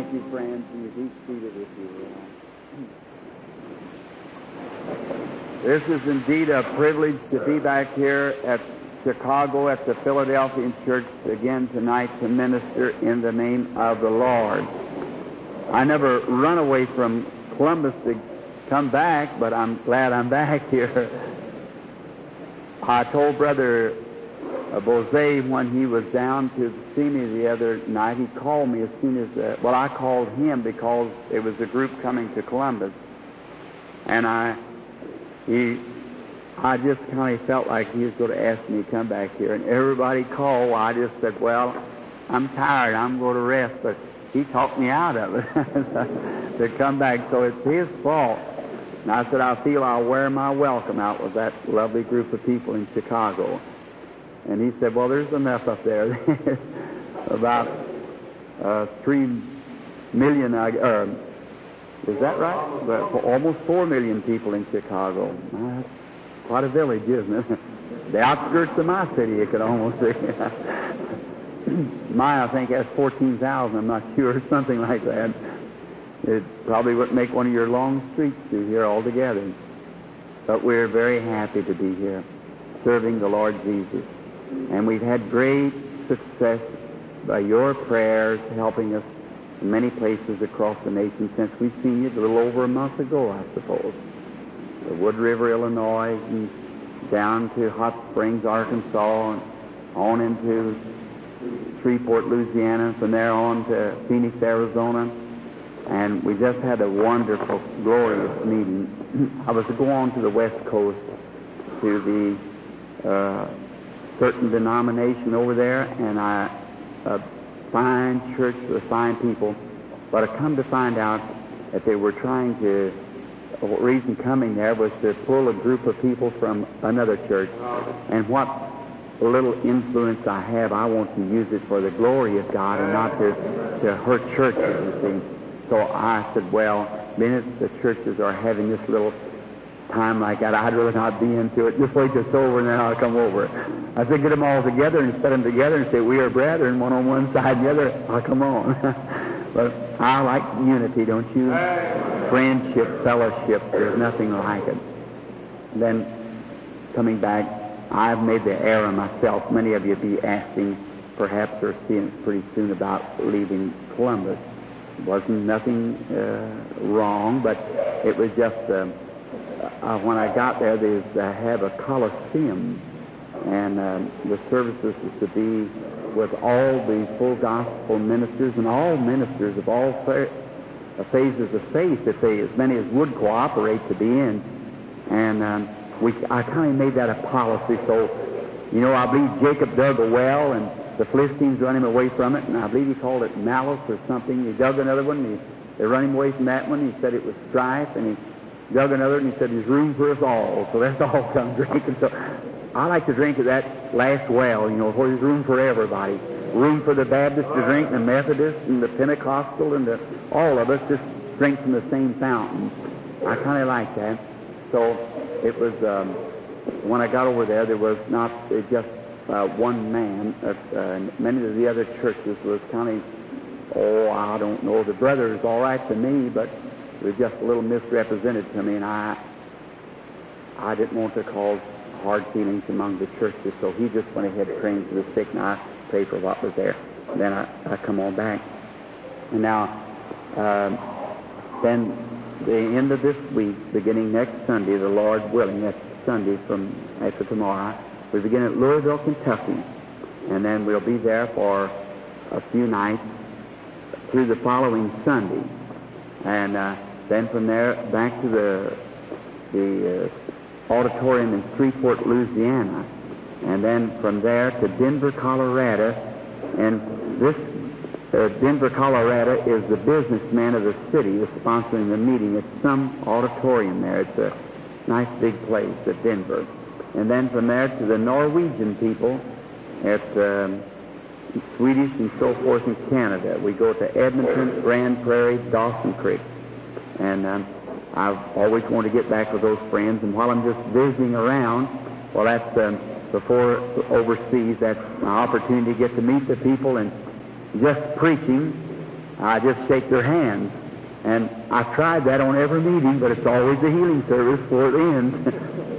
Thank you, friends, and you be seated if you will. This is indeed a privilege to be back here at Chicago at the Philadelphian Church again tonight to minister in the name of the Lord. I never run away from Columbus to come back, but I'm glad I'm back here. I told Brother Bose when he was down to see me the other night, he called me as soon as, I called him because it was a group coming to Columbus. And I just kind of felt like he was going to ask me to come back here. And everybody called. I just said, well, I'm tired. I'm going to rest. But he talked me out of it to come back. So it's his fault. And I said, I feel I'll wear my welcome out with that lovely group of people in Chicago. And he said, well, there's enough up there. About 3 million, is that right? Well, almost 4 million people in Chicago. Quite a village, isn't it? The outskirts of my city, you could almost say. I think, has 14,000, I'm not sure, something like that. It probably wouldn't make one of your long streets through here altogether. But we're very happy to be here, serving the Lord Jesus. And we've had great success by your prayers, helping us in many places across the nation since we've seen you a little over a month ago, I suppose. The Wood River, Illinois, and down to Hot Springs, Arkansas, and on into Shreveport, Louisiana, and from there on to Phoenix, Arizona. And we just had a wonderful, glorious meeting. I was to go on to the West Coast to the certain denomination over there, and a fine church with fine people. But I come to find out that they were trying to, the reason coming there was to pull a group of people from another church. And what little influence I have, I want to use it for the glory of God and not to hurt churches, you see. So I said, well, minute the churches are having this little time like that, I'd rather not be into it. Just wait till it's over and then I'll come over. I said, get them all together and set them together and say, we are brethren, one on one side and the other. I'll come on. But I like unity, don't you? Friendship, fellowship, there's nothing like it. And then, coming back, I've made the error myself. Many of you be asking, perhaps, or seeing pretty soon about leaving Columbus. It wasn't nothing wrong, but it was just when I got there, they have a coliseum, and the services is to be with all the full gospel ministers and all ministers of all phases of faith, if they, as many as would cooperate to be in. And I kind of made that a policy. So, I believe Jacob dug a well, and the Philistines run him away from it, and I believe he called it malice or something. He dug another one, and they run him away from that one. He said it was strife, and he dug another, and he said there's room for us all. So let's all come drink. And so I like to drink at that last well, where there's room for everybody. Room for the Baptist to drink, and the Methodist, and the Pentecostal, and all of us just drink from the same fountain. I kind of like that. So it was, when I got over there was not just one man. Many of the other churches was kind of, I don't know, the brother is all right to me, but it was just a little misrepresented to me, and I didn't want to cause hard feelings among the churches, so he just went ahead praying for the sick, and I prayed for what was there. And then I come on back. And now, then the end of this week, beginning next Sunday, the Lord willing, that's Sunday from after tomorrow, we begin at Louisville, Kentucky, and then we'll be there for a few nights through the following Sunday. And then from there back to the auditorium in Shreveport, Louisiana, and then from there to Denver, Colorado. And this Denver, Colorado is the businessman of the city is sponsoring the meeting. It's some auditorium there. It's a nice big place at Denver. And then from there to the Norwegian people at Swedish and so forth in Canada. We go to Edmonton, Grand Prairie, Dawson Creek. And I've always wanted to get back with those friends. And while I'm just visiting around, well, that's before overseas, that's my opportunity to get to meet the people and just preaching. I just shake their hands. And I've tried that on every meeting, but it's always a healing service before it ends.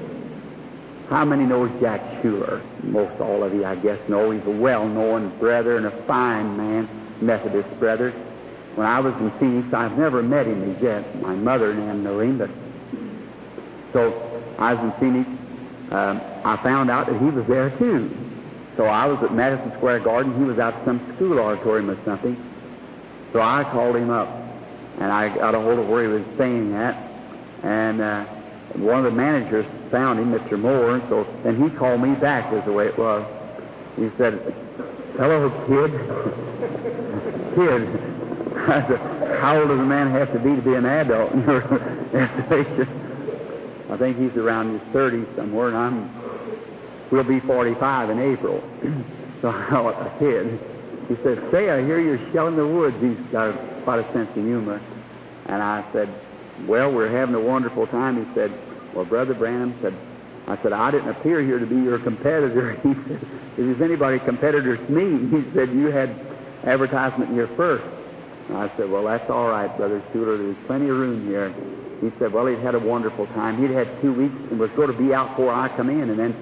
How many knows Jack Schuler? Most all of you, I guess, know. He's a well-known brother and a fine man, Methodist brother. When I was in Phoenix, I've never met him as yet. My mother and them know him, but so I was in Phoenix. I found out that he was there too. So I was at Madison Square Garden. He was out at some school auditorium or something. So I called him up, and I got a hold of where he was staying at. And one of the managers found him, Mr. Moore. So then he called me back, is the way it was. He said, "Hello, kid." Kid. I said, "How old does a man have to be an adult in your estimation?" I think he's around his 30s somewhere, and we'll be 45 in April. So a kid. He said, "Say, I hear you're shelling the woods." He's got quite a sense of humor. And I said, "Well, we're having a wonderful time." He said, "Well, Brother Branham," I said, "I didn't appear here to be your competitor." He said, "If there's anybody competitor to me," he said, "you had advertisement here first." And I said, "Well, that's all right, Brother Schuler. There's plenty of room here." He said, "Well, he'd had a wonderful time. He'd had 2 weeks and was going to be out before I come in." And then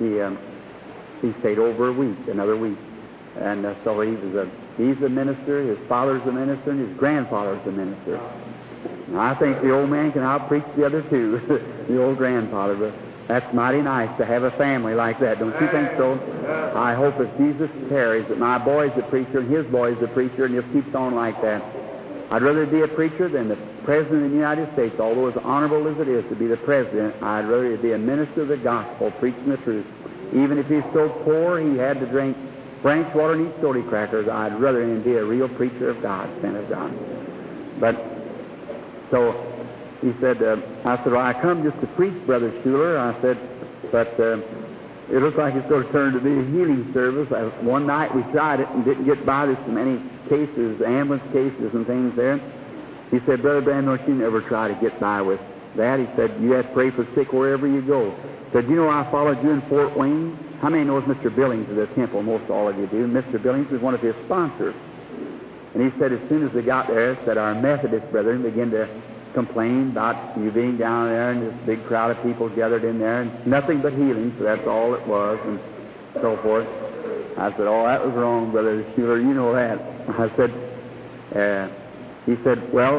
he stayed over a week, another week. And so he's a minister, his father's a minister, and his grandfather's a minister. Now, I think the old man can out-preach the other two, the old grandfather. But that's mighty nice to have a family like that. Don't you think so? I hope if Jesus tarries that my boy's a preacher and his boy's a preacher, and it keeps on like that. I'd rather be a preacher than the President of the United States, although as honorable as it is to be the President. I'd rather be a minister of the gospel, preaching the truth. Even if he's so poor he had to drink branch water and eat soda crackers, I'd rather him be a real preacher of God, man of God. But, so, he said, I said, "Well, I come just to preach, Brother Schuler." I said, "But it looks like it's going to turn to be a healing service." One night we tried it and didn't get by. There's so many cases, ambulance cases and things there. He said, "Brother Branham, don't you never try to get by with that." He said, "You have to pray for sick wherever you go." He said, "You know, I followed you in Fort Wayne." How many knows Mr. Billings of the temple? Most all of you do. Mr. Billings is one of his sponsors. And he said as soon as they got there, said our Methodist brethren began to complain about you being down there and this big crowd of people gathered in there, and nothing but healing, so that's all it was, and so forth. I said, "Oh, that was wrong, Brother Schuler, you know that." I said, he said,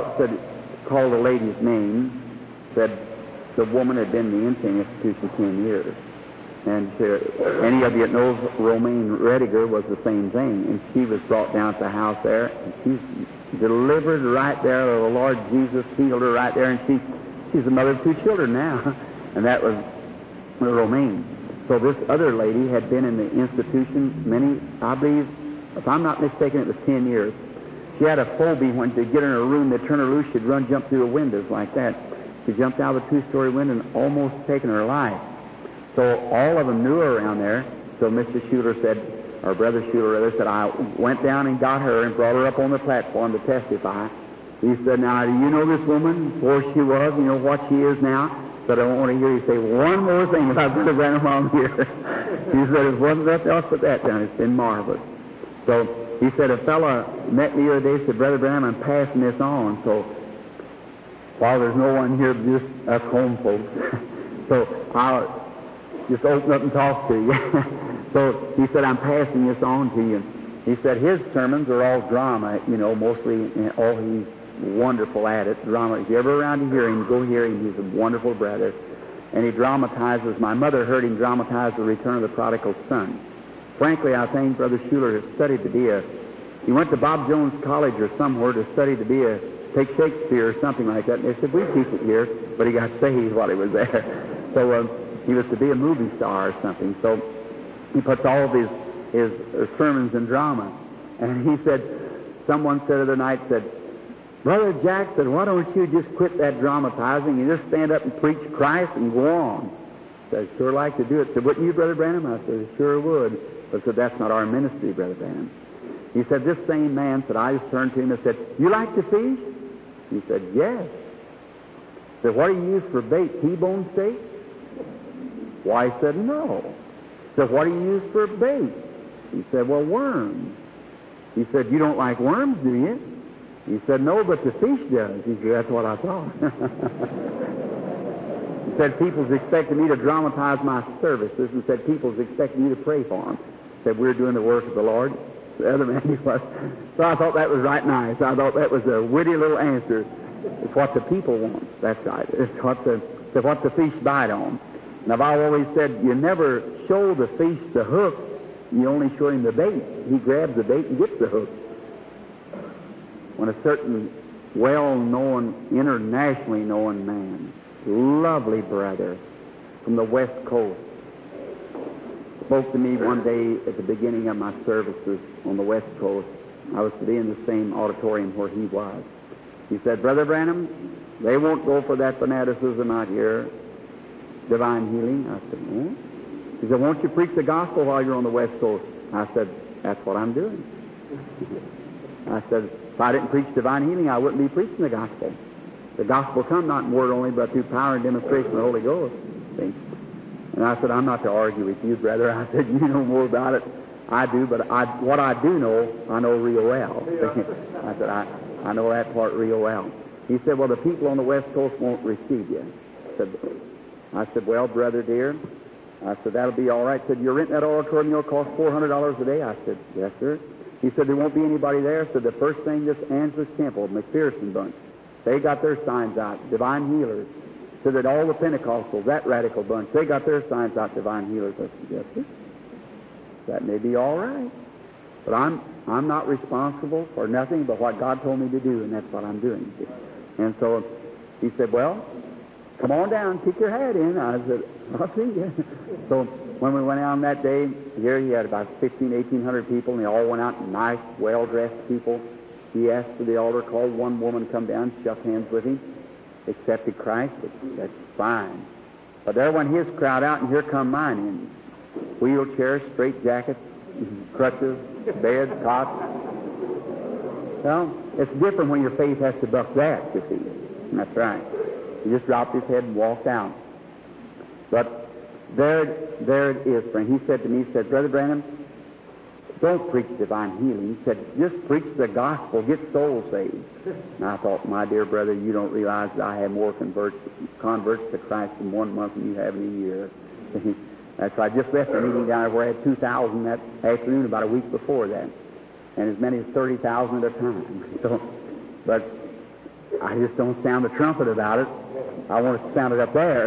called the lady's name, said the woman had been in the insane institution 10 years. And any of you that knows Romaine Rediger was the same thing. And she was brought down to the house there, and she's delivered right there. The Lord Jesus healed her right there, and she's the mother of 2 children now. And that was Romaine. So this other lady had been in the institution I believe, if I'm not mistaken, it was 10 years. She had a phobia when they'd get in her room, they'd turn her loose, she'd jump through the windows like that. She jumped out of a 2-story window and almost taken her life. So all of them knew her around there. So Mr. Schuler said, or Brother Schuler said, I went down and got her and brought her up on the platform to testify. He said, "Now, do you know this woman? Before she was, you know what she is now?" But I don't want to hear you say one more thing about Brother Branham on here. He said, "It wasn't nothing else but that down. It's been marvelous." So he said, "A fellow met me the other day, said, 'Brother Branham, I'm passing this on.' So while there's no one here but just us home folks, so I'll just open up and talk to you." So he said, "I'm passing this on to you." He said his sermons are all drama, mostly. He's wonderful at it, drama. If you're ever around to hear him, go hear him. He's a wonderful brother. And he dramatizes. My mother heard him dramatize the return of the prodigal son. Frankly, I think Brother Schuler has studied to be he went to Bob Jones College or somewhere to study to be take Shakespeare or something like that. And they said, "We teach it here," but he got saved while he was there. So he was to be a movie star or something. So he puts all of his sermons in drama. And he said, someone said the other night, "Brother Jack," said, "why don't you just quit that dramatizing and just stand up and preach Christ and go on?" I said, "I'd sure like to do it." He said, "Wouldn't you, Brother Branham?" I said, "Sure would." But I said, "That's not our ministry, Brother Branham." He said, this same man said, I just turned to him and said, "You like to fish?" He said, "Yes." I said, "What do you use for bait, T-bone steak?" Why, he said, "No." I said, "What do you use for bait?" He said, "Well, worms." He said, "You don't like worms, do you?" He said, no, but the feast does. He said, that's what I thought. He said, people's expecting me to dramatize my services, and said, people's expecting me to pray for them. Said, we're doing the work of the Lord. The other man, he was. So I thought that was right nice. I thought that was a witty little answer. It's what the people want. That's right. It's what the feast bite on. And I've always said, you never show the feast the hook. You only show him the bait. He grabs the bait and gets the hook. When a certain well-known, internationally known man, lovely brother from the West Coast, spoke to me one day at the beginning of my services on the West Coast. I was to be in the same auditorium where he was. He said, Brother Branham, they won't go for that fanaticism out here, divine healing. I said, no. He said, won't you preach the gospel while you're on the West Coast? I said, that's what I'm doing. I said, if I didn't preach divine healing, I wouldn't be preaching the gospel. The gospel come not in word only, but through power and demonstration of the Holy Ghost. See? And I said, I'm not to argue with you, brother. I said, you know more about it. I do, but what I do know, I know real well. I said, I know that part real well. He said, well, the people on the West Coast won't receive you. I said, well, brother dear, I said, that'll be all right. He said, you're renting that auditorium, you'll cost $400 a day? I said, yes, sir. He said, there won't be anybody there. So the first thing, this Angelus Temple, McPherson bunch, they got their signs out, divine healers. So that all the Pentecostals, that radical bunch, they got their signs out, divine healers. I said, yes, sir. That may be all right. But I'm not responsible for nothing but what God told me to do, and that's what I'm doing. And so he said, well, come on down, kick your hat in. I said, I'll see you. So when we went out that day, here he had about 1,800 people, and they all went out, nice, well-dressed people. He asked for the altar call. One woman come down, shook hands with him, accepted Christ. That's fine. But there went his crowd out, and here come mine in. Wheelchairs, straight jackets, crutches, beds, cots. Well, it's different when your faith has to buck that, you see. That's right. He just dropped his head and walked out. But there it is, friend. He said to me, he said, Brother Branham, don't preach divine healing. He said, just preach the gospel, get souls saved. And I thought, my dear brother, you don't realize that I have more converts to Christ in 1 month than you have in a year. That's why I just left a meeting down there where I had 2,000 that afternoon about a week before that, and as many as 30,000 at a time. So, but I just don't sound the trumpet about it. I want to sound it up there.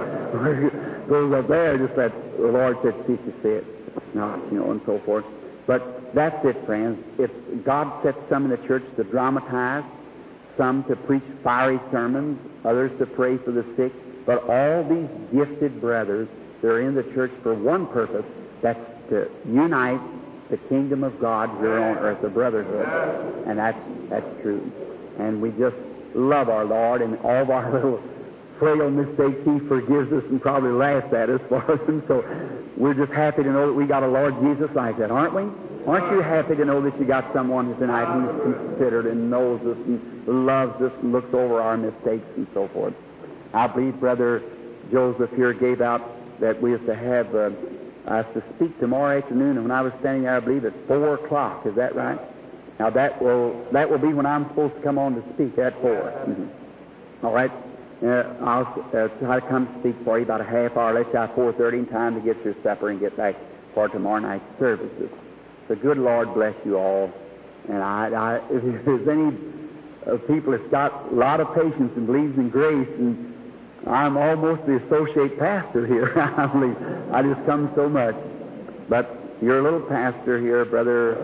It goes up there, just that the Lord said, cease to say it, not, and so forth. But that's it, friends. If God sets some in the church to dramatize, some to preach fiery sermons, others to pray for the sick, but all these gifted brothers, they're in the church for one purpose, that's to unite the kingdom of God here on earth, the brotherhood. And that's true. And we just love our Lord, and all of our little frail mistakes He forgives us and probably laughs at us for us. And so we're just happy to know that we got a Lord Jesus like that, aren't we? Aren't you happy to know that you got someone tonight who's considered and knows us and loves us and looks over our mistakes and so forth? I believe Brother Joseph here gave out that we have to have us to speak tomorrow afternoon, and when I was standing there, I believe at 4 o'clock. Is that right? Now that will be when I'm supposed to come on to speak at 4. Mm-hmm. All right. I'll try to come speak for you about a half hour. Let you have 4:30 in time to get your supper and get back for tomorrow night's services. The good Lord bless you all. And if there's any people that's got a lot of patience and believes in grace, and I'm almost the associate pastor here. I just come so much. But your little pastor here, Brother,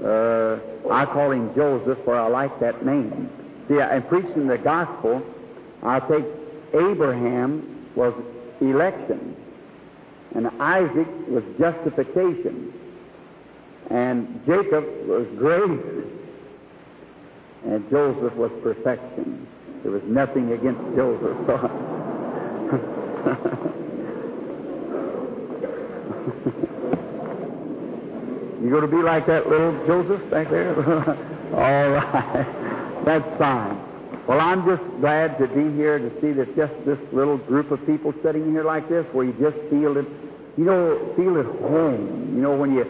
I call him Joseph, for I like that name. See, in preaching the gospel, I take Abraham was election, and Isaac was justification, and Jacob was grace, and Joseph was perfection. There was nothing against Joseph. You going to be like that little Joseph back there? All right. That's fine. Well, I'm just glad to be here to see that just this little group of people sitting here like this, where you just feel it, feel at home. When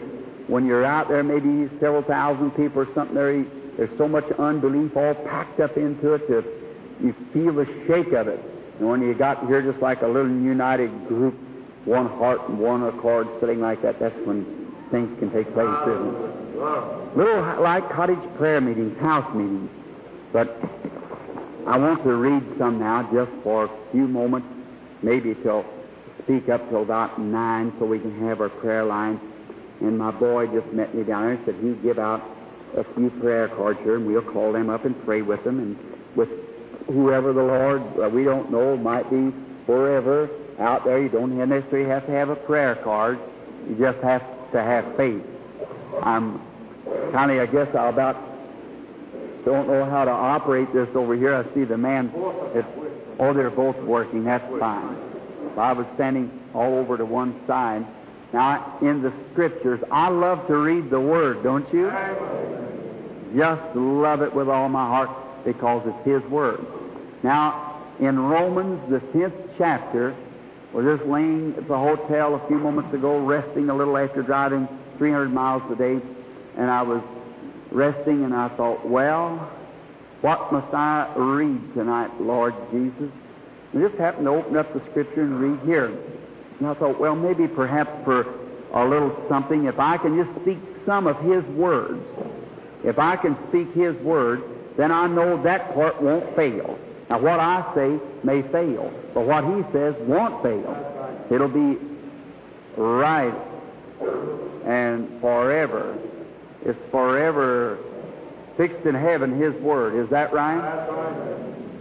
when you're out there, maybe several thousand people or something, there's so much unbelief all packed up into it that you feel the shake of it. And when you got here just like a little united group, one heart and one accord, sitting like that, that's when things can take place, isn't it? Little like cottage prayer meetings, house meetings. But I want to read some now just for a few moments, maybe till speak up till about 9 so we can have our prayer line. And my boy just met me down there and said he'd give out a few prayer cards here, and we'll call them up and pray with them. And with whoever the Lord, we don't know, might be forever out there. You don't necessarily have to have a prayer card. You just have to have faith. I'm kind of, I guess, I about don't know how to operate this over here. I see the man. They're both working. That's fine. I was standing all over to one side. Now, in the Scriptures, I love to read the Word, don't you? Just love it with all my heart because it's His Word. Now, in Romans, the 10th chapter, we're just laying at the hotel a few moments ago, resting a little after driving 300 miles a day, and I was resting, and I thought, well, what must I read tonight, Lord Jesus? I just happened to open up the Scripture and read here. And I thought, well, maybe perhaps for a little something, if I can just speak some of His words. If I can speak His word, then I know that part won't fail. Now, what I say may fail, but what He says won't fail. It'll be right and forever. It's forever fixed in heaven, His word. Is that right?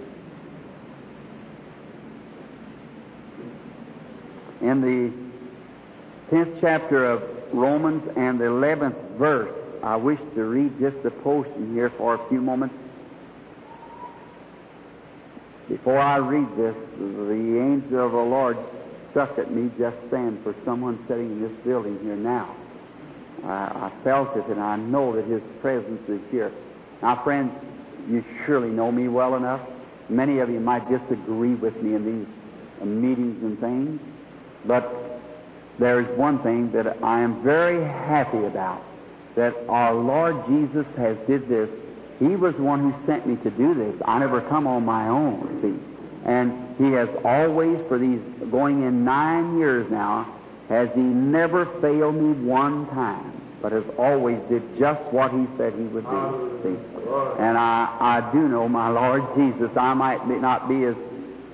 In the 10th chapter of Romans and the 11th verse, I wish to read just a portion here for a few moments. Before I read this, the angel of the Lord struck at me just then for someone sitting in this building here now. I felt it, and I know that His presence is here. Now, friends, you surely know me well enough. Many of you might disagree with me in these meetings and things. But there is one thing that I am very happy about, that our Lord Jesus has did this. He was the one who sent me to do this. I never come on my own, see. And He has always, for these going in 9 years now, has He never failed me one time, but has always did just what He said He would do, see. And I do know my Lord Jesus. I might not be as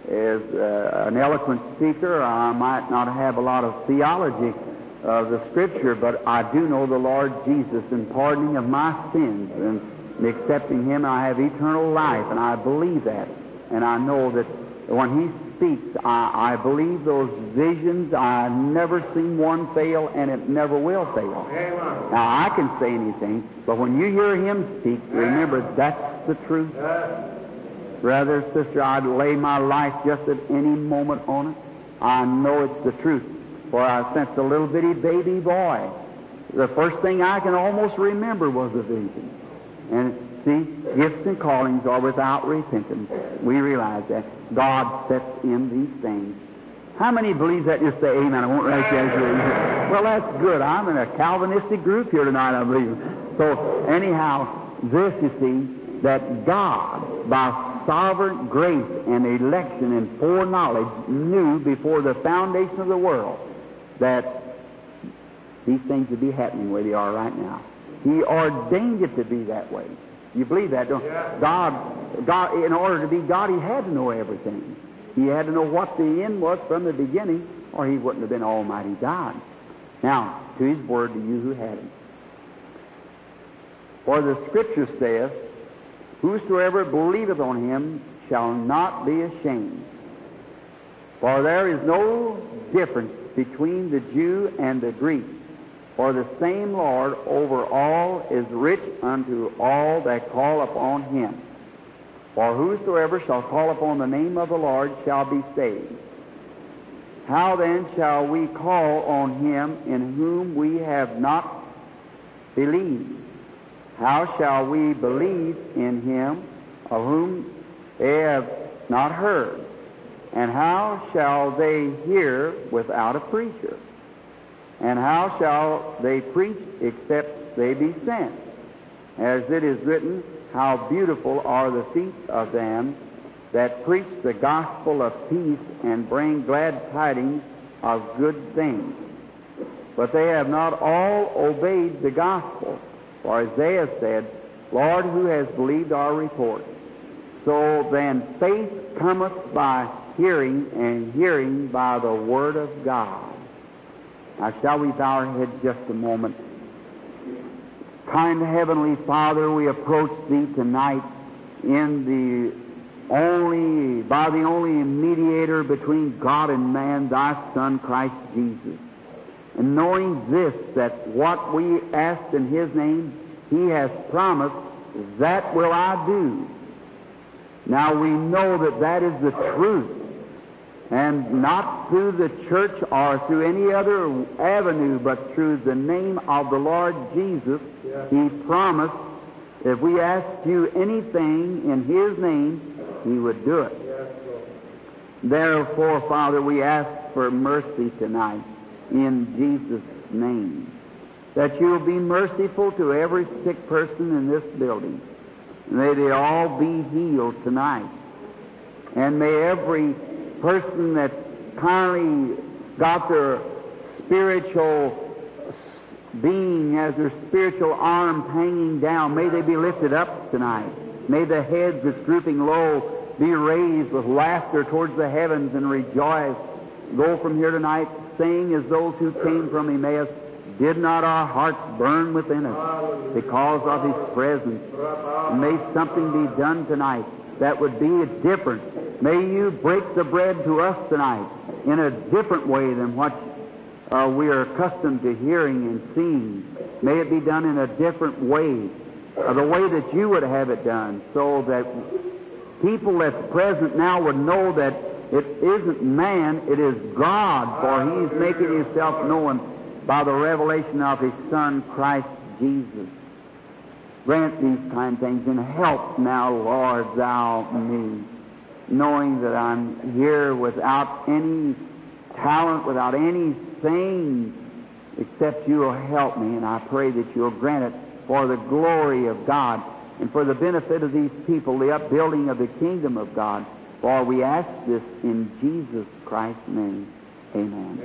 an eloquent speaker. I might not have a lot of theology of the Scripture, but I do know the Lord Jesus and pardoning of my sins and accepting Him. I have eternal life, and I believe that. And I know that when He speaks, I believe those visions. I've never seen one fail, and it never will fail. Now, I can say anything, but when you hear Him speak, remember that's the truth. Brother, sister, I'd lay my life just at any moment on it. I know it's the truth. For since a little bitty baby boy, the first thing I can almost remember was a vision. And see, gifts and callings are without repentance. We realize that. God sets in these things. How many believe that? Just say amen. I won't write you as well, that's good. I'm in a Calvinistic group here tonight, I believe. So anyhow, this, you see, that God, by sovereign grace and election and foreknowledge, knew before the foundation of the world that these things would be happening where they are right now. He ordained it to be that way. You believe that, don't you? God, in order to be God, He had to know everything. He had to know what the end was from the beginning, or He wouldn't have been Almighty God. Now, to His word to you who had it. For the Scripture saith, whosoever believeth on Him shall not be ashamed. For there is no difference between the Jew and the Greek. For the same Lord over all is rich unto all that call upon Him. For whosoever shall call upon the name of the Lord shall be saved. How then shall we call on Him in whom we have not believed? How shall we believe in Him of whom they have not heard? And how shall they hear without a preacher? And how shall they preach except they be sent? As it is written, how beautiful are the feet of them that preach the gospel of peace and bring glad tidings of good things. But they have not all obeyed the gospel. For Isaiah said, Lord, who has believed our report? So then faith cometh by hearing, and hearing by the word of God. Now shall we bow our heads just a moment? Kind Heavenly Father, we approach Thee tonight by the only mediator between God and man, Thy Son, Christ Jesus. And knowing this, that what we ask in His name, He has promised, that will I do. Now we know that that is the truth, and not through the church or through any other avenue, but through the name of the Lord Jesus. He promised if we asked You anything in His name, He would do it. Therefore, Father, we ask for mercy tonight in Jesus' name, that You'll be merciful to every sick person in this building. May they all be healed tonight. And may every person that's kindly got their spiritual being as their spiritual arms hanging down, may they be lifted up tonight. May the heads that's drooping low be raised with laughter towards the heavens and rejoice. Go from here tonight saying as those who came from Emmaus, did not our hearts burn within us because of His presence? And may something be done tonight that would be different. May You break the bread to us tonight in a different way than what we are accustomed to hearing and seeing. May it be done in a different way, the way that You would have it done, so that people that's present now would know that it isn't man, it is God, for He's making Himself known by the revelation of His Son, Christ Jesus. Grant these kind things, and help now, Lord, Thou me, knowing that I'm here without any talent, without anything, except You'll help me, and I pray that You'll grant it for the glory of God and for the benefit of these people, the upbuilding of the kingdom of God. For we ask this in Jesus Christ's name. Amen.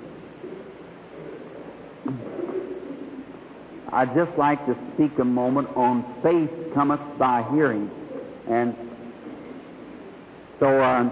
I'd just like to speak a moment on faith cometh by hearing. And so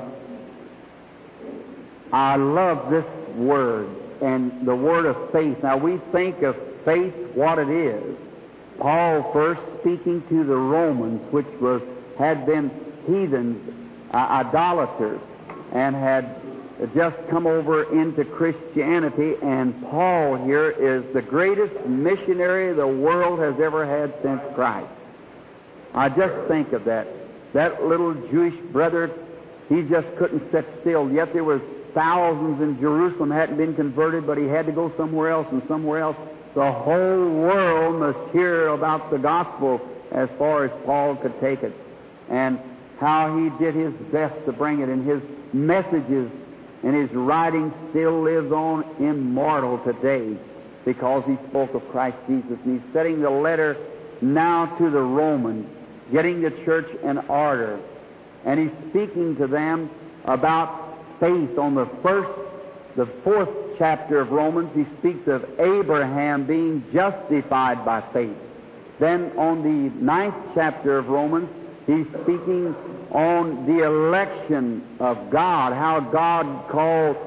I love this word and the word of faith. Now we think of faith what it is. Paul first speaking to the Romans, which had been heathens, idolaters, and had just come over into Christianity, and Paul here is the greatest missionary the world has ever had since Christ. I just think of that. That little Jewish brother, he just couldn't sit still. Yet there was thousands in Jerusalem hadn't been converted, but he had to go somewhere else and somewhere else. The whole world must hear about the gospel as far as Paul could take it, and how he did his best to bring it, and his messages and his writing still lives on immortal today because he spoke of Christ Jesus. And he's setting the letter now to the Romans, getting the church in order. And he's speaking to them about faith. On the 4th chapter of Romans, he speaks of Abraham being justified by faith. Then on the 9th chapter of Romans, he's speaking on the election of God, how God called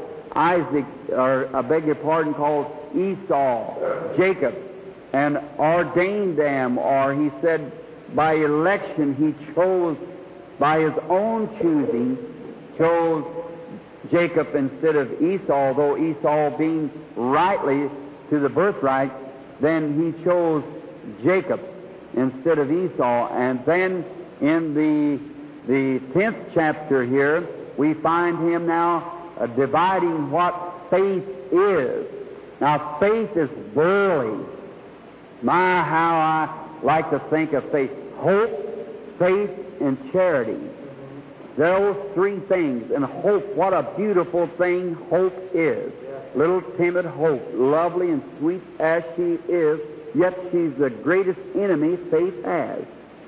called Esau, Jacob, and ordained them, or he said by election he chose, by his own choosing, chose Jacob instead of Esau, though Esau being rightly to the birthright, then he chose Jacob instead of Esau. And then in the 10th chapter here, we find him now dividing what faith is. Now, faith is burly. My, how I like to think of faith. Hope, faith, and charity. Those three things. And hope, what a beautiful thing hope is. little timid Hope, lovely and sweet as she is, yet she's the greatest enemy faith has.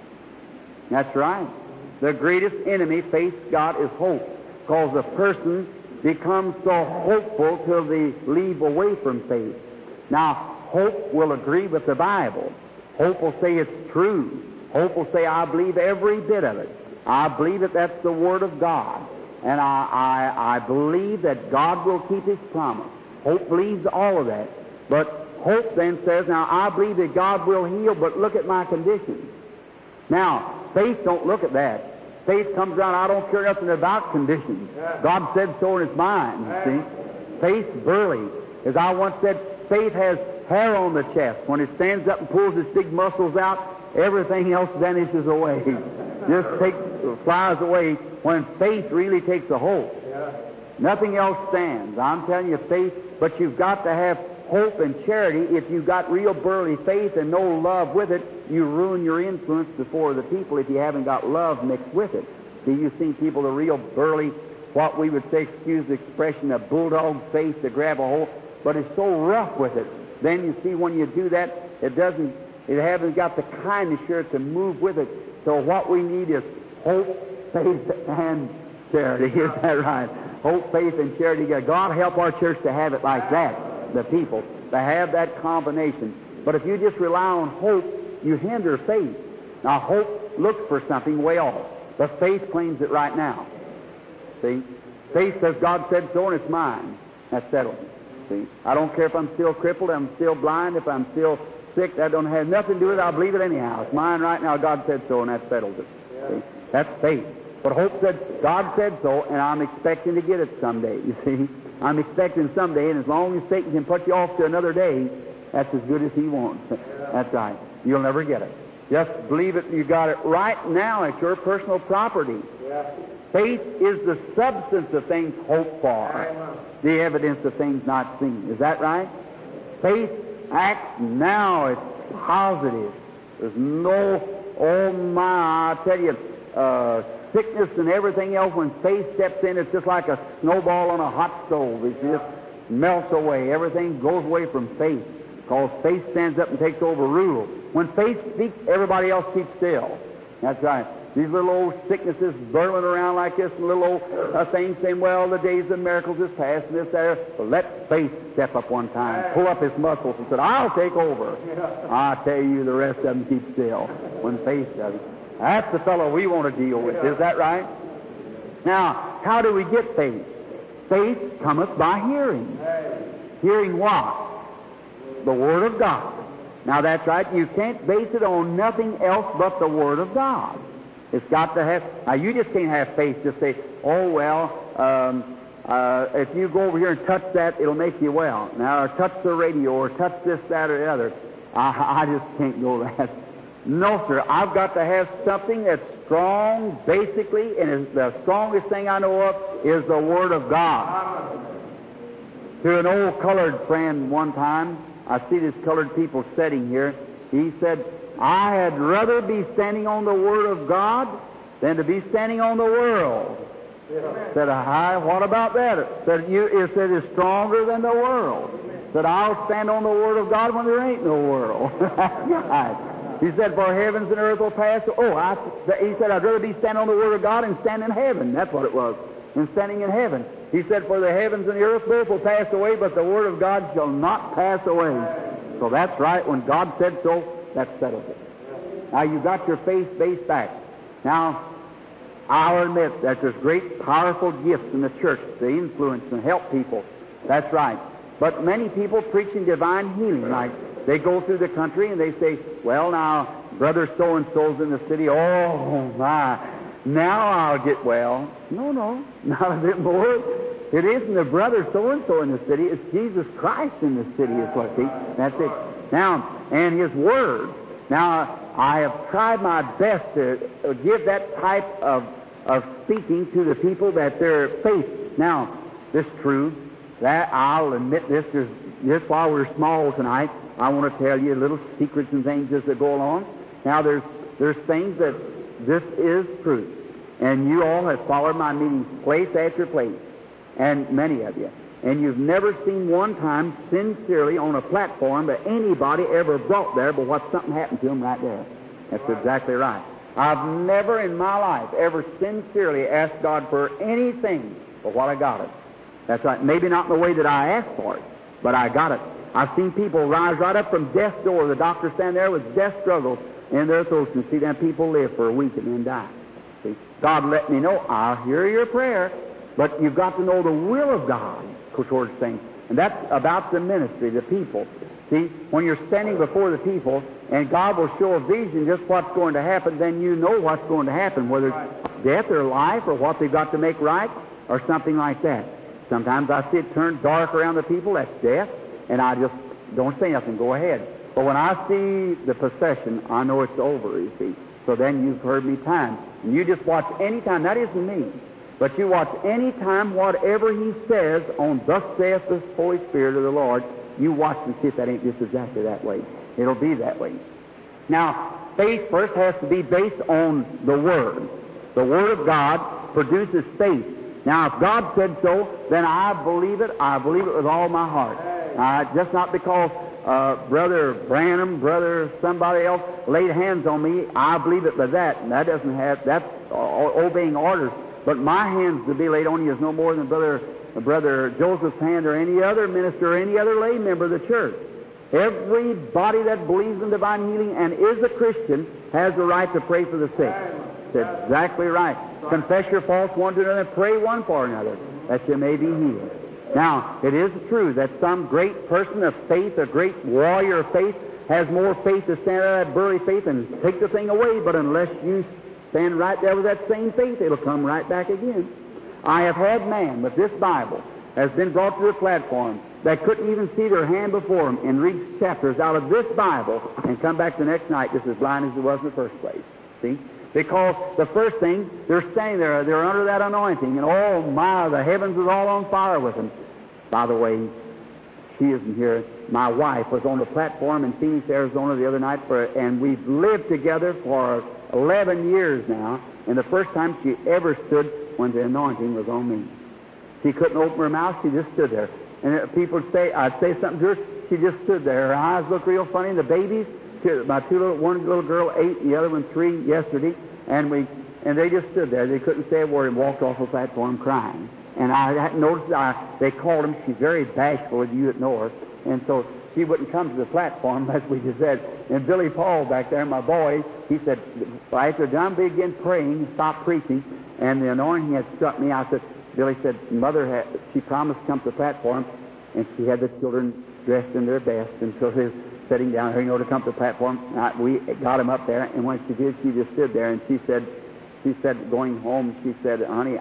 That's right. The greatest enemy faith got is hope, because the person becomes so hopeful till they leave away from faith. Now, hope will agree with the Bible. Hope will say it's true. Hope will say, I believe every bit of it. I believe that that's the Word of God. And I believe that God will keep His promise. Hope believes all of that. But hope then says, now, I believe that God will heal, but look at my condition. Now, faith don't look at that. Faith comes around, I don't care nothing about conditions. God said so and it's mine, you see. Faith's burly. As I once said, faith has hair on the chest. When it stands up and pulls its big muscles out, everything else vanishes away. Just flies away when faith really takes a hold. Nothing else stands. I'm telling you, faith, but you've got to have hope and charity. If you've got real burly faith and no love with it, you ruin your influence before the people if you haven't got love mixed with it. See, you've seen people, the real burly, what we would say, excuse the expression, a bulldog faith to grab a hold, but it's so rough with it. Then you see when you do that, it hasn't got the kindness here to move with it. So what we need is hope, faith, and charity. Is that right? Hope, faith, and charity. God help our church to have it like that, the people, to have that combination. But if you just rely on hope, you hinder faith. Now, hope looks for something way off, but faith claims it right now. See? Faith says, God said so, and it's mine. That's settled. See? I don't care if I'm still crippled, I'm still blind, if I'm still sick, that don't have nothing to do with it. I'll believe it anyhow. It's mine right now. God said so, and that settles it. See? That's faith. But hope said, God said so, and I'm expecting to get it someday, you see. I'm expecting someday, and as long as Satan can put you off to another day, that's as good as he wants. That's right. You'll never get it. Just believe it. You got it right now. It's your personal property. Faith is the substance of things hoped for, the evidence of things not seen. Is that right? Faith acts now. It's positive. There's no, oh my, I tell you, sickness and everything else, when faith steps in, it's just like a snowball on a hot stove. It just melts away. Everything goes away from faith, because faith stands up and takes over rule. When faith speaks, everybody else keeps still. That's right. These little old sicknesses burling around like this, and little old things saying, well, the days of miracles is past, and this, there. Well, let faith step up one time, pull up his muscles, and said, I'll take over. I tell you, the rest of them keep still when faith does it. That's the fellow we want to deal with. Is that right? Now, how do we get faith? Faith cometh by hearing. Hearing what? The Word of God. Now, that's right. You can't base it on nothing else but the Word of God. It's got to have... Now, you just can't have faith to say, oh, well, if you go over here and touch that, it'll make you well. Now, or touch the radio, or touch this, that, or the other. I just can't go that. No, sir. I've got to have something that's strong, basically, and the strongest thing I know of is the Word of God. To an old colored friend one time, I see this colored people sitting here. He said, I had rather be standing on the Word of God than to be standing on the world. Said, hi, what about that? Said, it said it's stronger than the world. Said, I'll stand on the Word of God when there ain't no world. He said, for heavens and earth will pass. He said, I'd rather be standing on the Word of God and stand in heaven. That's what it was, and standing in heaven. He said, for the heavens and the earth both will pass away, but the Word of God shall not pass away. So that's right. When God said so, that settles it. Now, you've got your faith based back. Now, I'll admit that there's great, powerful gifts in the church to influence and help people. That's right. But many people preaching divine healing, like they go through the country and they say, well, now, brother so-and-so's in the city. Oh, my. Now I'll get well. No, not a bit more. It isn't the brother so-and-so in the city. It's Jesus Christ in the city is what see. That's it. Now, and His Word. Now, I have tried my best to give that type of speaking to the people that their faith. Now, this is true. That I'll admit this. Just while we're small tonight, I want to tell you little secrets and things as they go along. Now, there's things that this is truth. And you all have followed my meetings place after place, and many of you. and you've never seen one time sincerely on a platform that anybody ever brought there but what something happened to them right there. That's exactly right. I've never in my life ever sincerely asked God for anything but what I got it. That's right. Maybe not in the way that I asked for it, but I got it. I've seen people rise right up from death's door. The doctor stand there with death struggles in their throats and see them people live for a week and then die. See, God let me know, I'll hear your prayer, but you've got to know the will of God towards things. And that's about the ministry, the people. See, when you're standing before the people and God will show a vision just what's going to happen, then you know what's going to happen, whether it's death or life or what they've got to make right or something like that. Sometimes I see it turn dark around the people, that's death, and I just don't say nothing, go ahead. But when I see the procession, I know it's over, you see. So then you've heard me time. And you just watch any time, that isn't me, but you watch any time whatever He says on thus saith the Holy Spirit of the Lord, you watch and see if that ain't just exactly that way. It'll be that way. Now, faith first has to be based on the Word. The Word of God produces faith. Now, if God said so, then I believe it. I believe it with all my heart. Just not because Brother Branham, Brother somebody else laid hands on me, I believe it by that. And that doesn't have, that's obeying orders. But my hands to be laid on you is no more than Brother Joseph's hand or any other minister or any other lay member of the church. Everybody that believes in divine healing and is a Christian has the right to pray for the sick. That's exactly right. Confess your faults one to another and pray one for another, that you may be healed. Now, it is true that some great person of faith, a great warrior of faith, has more faith to stand out of that burly faith and take the thing away, but unless you stand right there with that same faith, it'll come right back again. I have had man with this Bible has been brought to the platform that couldn't even see their hand before them and read chapters out of this Bible and come back the next night just as blind as it was in the first place. See? Because the first thing, they're standing there, they're under that anointing, and oh my, the heavens is all on fire with them. By the way, she isn't here. My wife was on the platform in Phoenix, Arizona the other night, and we've lived together for 11 years now, and the first time she ever stood when the anointing was on me. She couldn't open her mouth, she just stood there. And people would say, I'd say something to her, she just stood there. Her eyes looked real funny, and the babies, one little girl 8 and the other one 3 yesterday, and they just stood there. They couldn't say a word and walked off the platform crying. And I noticed they called him. She's very bashful with you that know her, and so she wouldn't come to the platform, as we just said. And Billy Paul back there, my boy, he said, after John began praying, he stopped preaching, and the anointing had struck me. I said, Billy said, Mother, she promised to come to the platform, and she had the children dressed in their best, and so they were sitting down here, to come to the platform. We got him up there, and when she did, she just stood there, and she said, going home, she said, honey,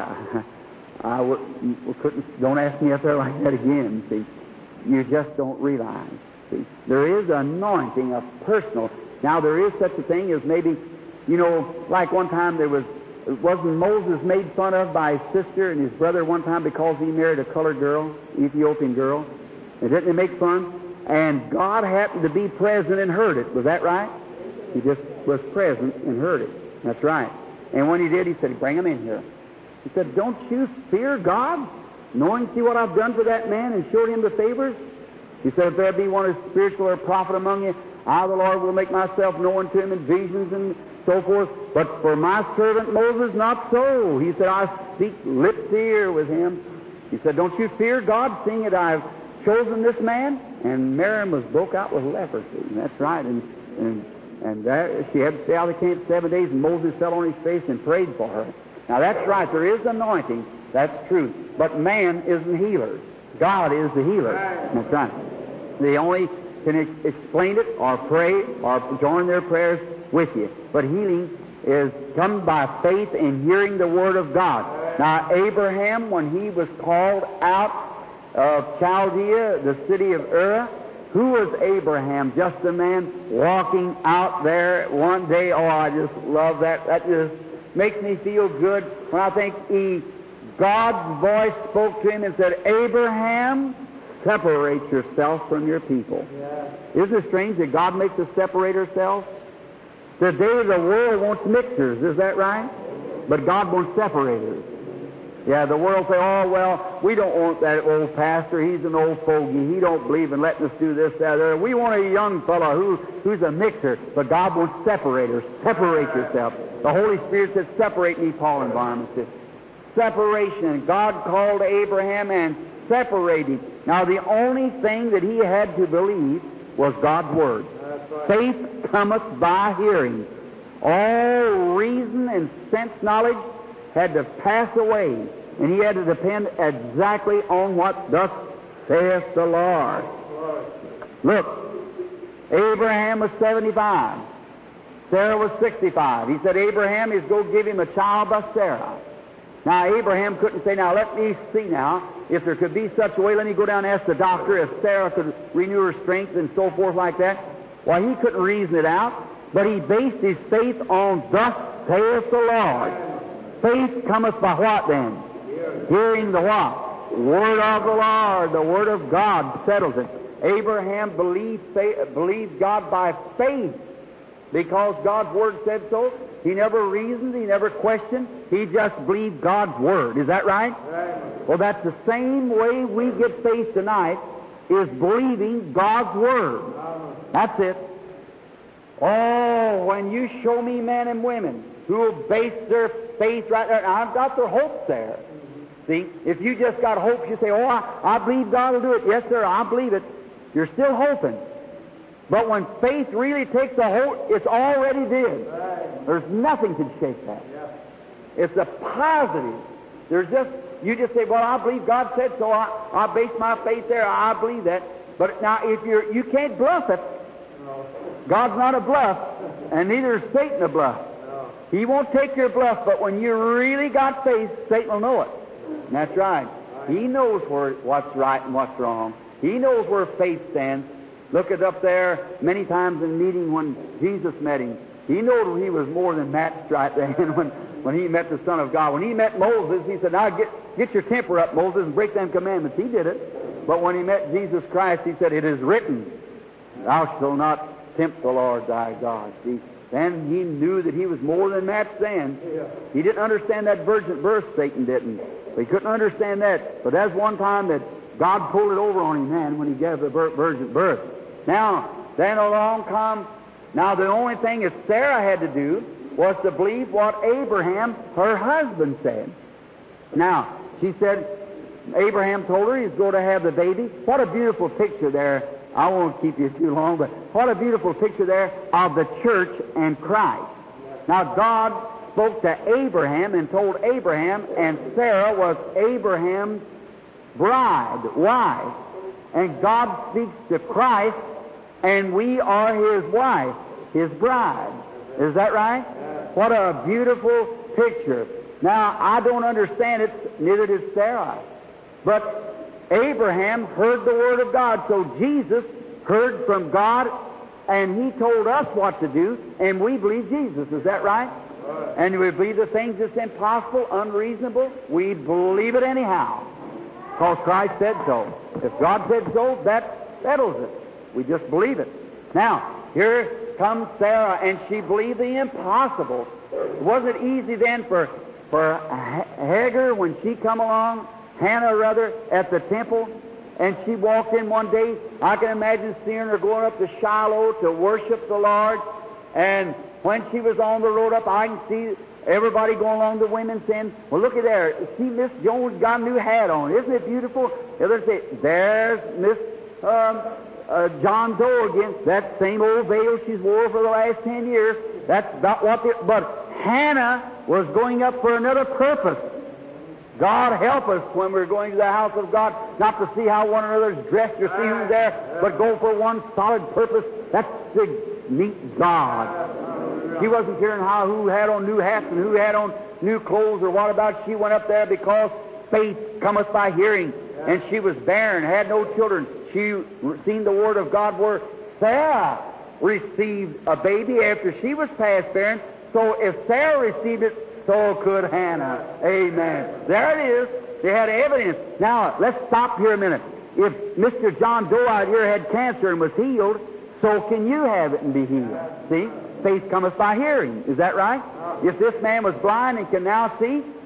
don't ask me up there like that again, see. You just don't realize, see. There is anointing of personal. Now, there is such a thing as maybe, like one time wasn't Moses made fun of by his sister and his brother one time because he married a colored girl, Ethiopian girl? And didn't they make fun? And God happened to be present and heard it. Was that right? He just was present and heard it. That's right. And when he did, he said, bring him in here. He said, don't you fear God, knowing, see what I've done for that man and showed him the favors? He said, if there be one who's spiritual or prophet among you, I, the Lord, will make myself known to him in visions and so forth. But for my servant Moses, not so. He said, I speak lip to ear with him. He said, don't you fear God, seeing that I've chosen this man? And Miriam was broke out with leprosy. And that's right. And there, she had to stay out of the camp 7 days, and Moses fell on his face and prayed for her. Now that's right. There is anointing. That's true. But man isn't healer. God is the healer. That's right. They only can explain it or pray or join their prayers with you. But healing is come by faith in hearing the Word of God. Now, Abraham, when he was called out of Chaldea, the city of Ur, who was Abraham? Just a man walking out there one day. Oh, I just love that. That just makes me feel good when I think God's voice spoke to him and said, Abraham, separate yourself from your people. Yeah. Isn't it strange that God makes us separate ourselves? Today the world wants mixers, is that right? But God wants separators. Yeah, the world say, oh, well, we don't want that old pastor. He's an old fogey. He don't believe in letting us do this, that, or that. We want a young fellow who's a mixer. But God wants separators. Separate yourself. The Holy Spirit says, separate me, Paul and Barnabas said. Separation. God called Abraham and separated. Now, the only thing that he had to believe was God's Word. Faith cometh by hearing. All reason and sense knowledge had to pass away, and he had to depend exactly on what thus saith the Lord. Look, Abraham was 75. Sarah was 65. He said, Abraham is going to give him a child by Sarah. Now, Abraham couldn't say, now, let me see now, if there could be such a way, let me go down and ask the doctor if Sarah could renew her strength and so forth like that. Well, he couldn't reason it out, but he based his faith on thus saith the Lord. Faith cometh by what then? Hearing the what? Word of the Lord. The Word of God settles it. Abraham believed God by faith because God's Word said so. He never reasoned. He never questioned. He just believed God's Word. Is that right? Well, that's the same way we get faith tonight, is believing God's Word. That's it. Oh, when you show me men and women who will base their faith right there, I've got their hopes there. See, if you just got hopes, you say, oh, I believe God will do it. Yes, sir, I believe it. You're still hoping. But when faith really takes a hold, it's already did. There's nothing can shake that. It's a positive. You just say, well, I believe God said so. I base my faith there. I believe that. But now, if you can't bluff it. God's not a bluff, and neither is Satan a bluff. He won't take your bluff, but when you really got faith, Satan will know it. And that's right. He knows what's right and what's wrong. He knows where faith stands. Look it up there many times in meeting when Jesus met him. He knew he was more than matched right then when he met the Son of God. When he met Moses, he said, now get your temper up, Moses, and break them commandments. He did it. But when he met Jesus Christ, he said, it is written, thou shalt not tempt the Lord thy God. See, then he knew that he was more than matched then. He didn't understand that virgin birth, Satan didn't. He couldn't understand that. But that's one time that God pulled it over on him, man, when he gave the virgin birth. Now, then along come, now the only thing that Sarah had to do was to believe what Abraham, her husband, said. Now, she said, Abraham told her he's going to have the baby. What a beautiful picture there. I won't keep you too long, but what a beautiful picture there of the church and Christ. Now, God spoke to Abraham and told Abraham, and Sarah was Abraham's bride, wife. And God speaks to Christ, and we are His wife, His bride. Is that right? What a beautiful picture. Now, I don't understand it, neither did Sarah. But Abraham heard the Word of God, so Jesus heard from God, and He told us what to do, and we believe Jesus. Is that right? And we believe the things that's impossible, unreasonable. We believe it anyhow, because Christ said so. If God said so, that settles it. We just believe it. Now, here comes Sarah, and she believed the impossible. Was it easy then for Hagar when she come along, Hannah rather, at the temple, and she walked in one day? I can imagine seeing her going up to Shiloh to worship the Lord, and when she was on the road up, I can see everybody going along, the women saying, well, look at there. See, Miss Jones got a new hat on. Isn't it beautiful? They'll say, there's Miss John Doe again. That same old veil she's wore for the last 10 years. That's about what but Hannah was going up for another purpose. God help us when we're going to the house of God, not to see how one another's dressed or see who's there, but go for one solid purpose. That's to meet God. She wasn't caring who had on new hats and who had on new clothes or what about. She went up there because faith cometh by hearing, and she was barren, had no children. She seen the Word of God where Sarah received a baby after she was past barren. So if Sarah received it, so could Hannah. Amen. There it is. They had evidence. Now, let's stop here a minute. If Mr. John Doe out here had cancer and was healed, so can you have it and be healed. See? Faith cometh by hearing. Is that right? If this man was blind and can now see,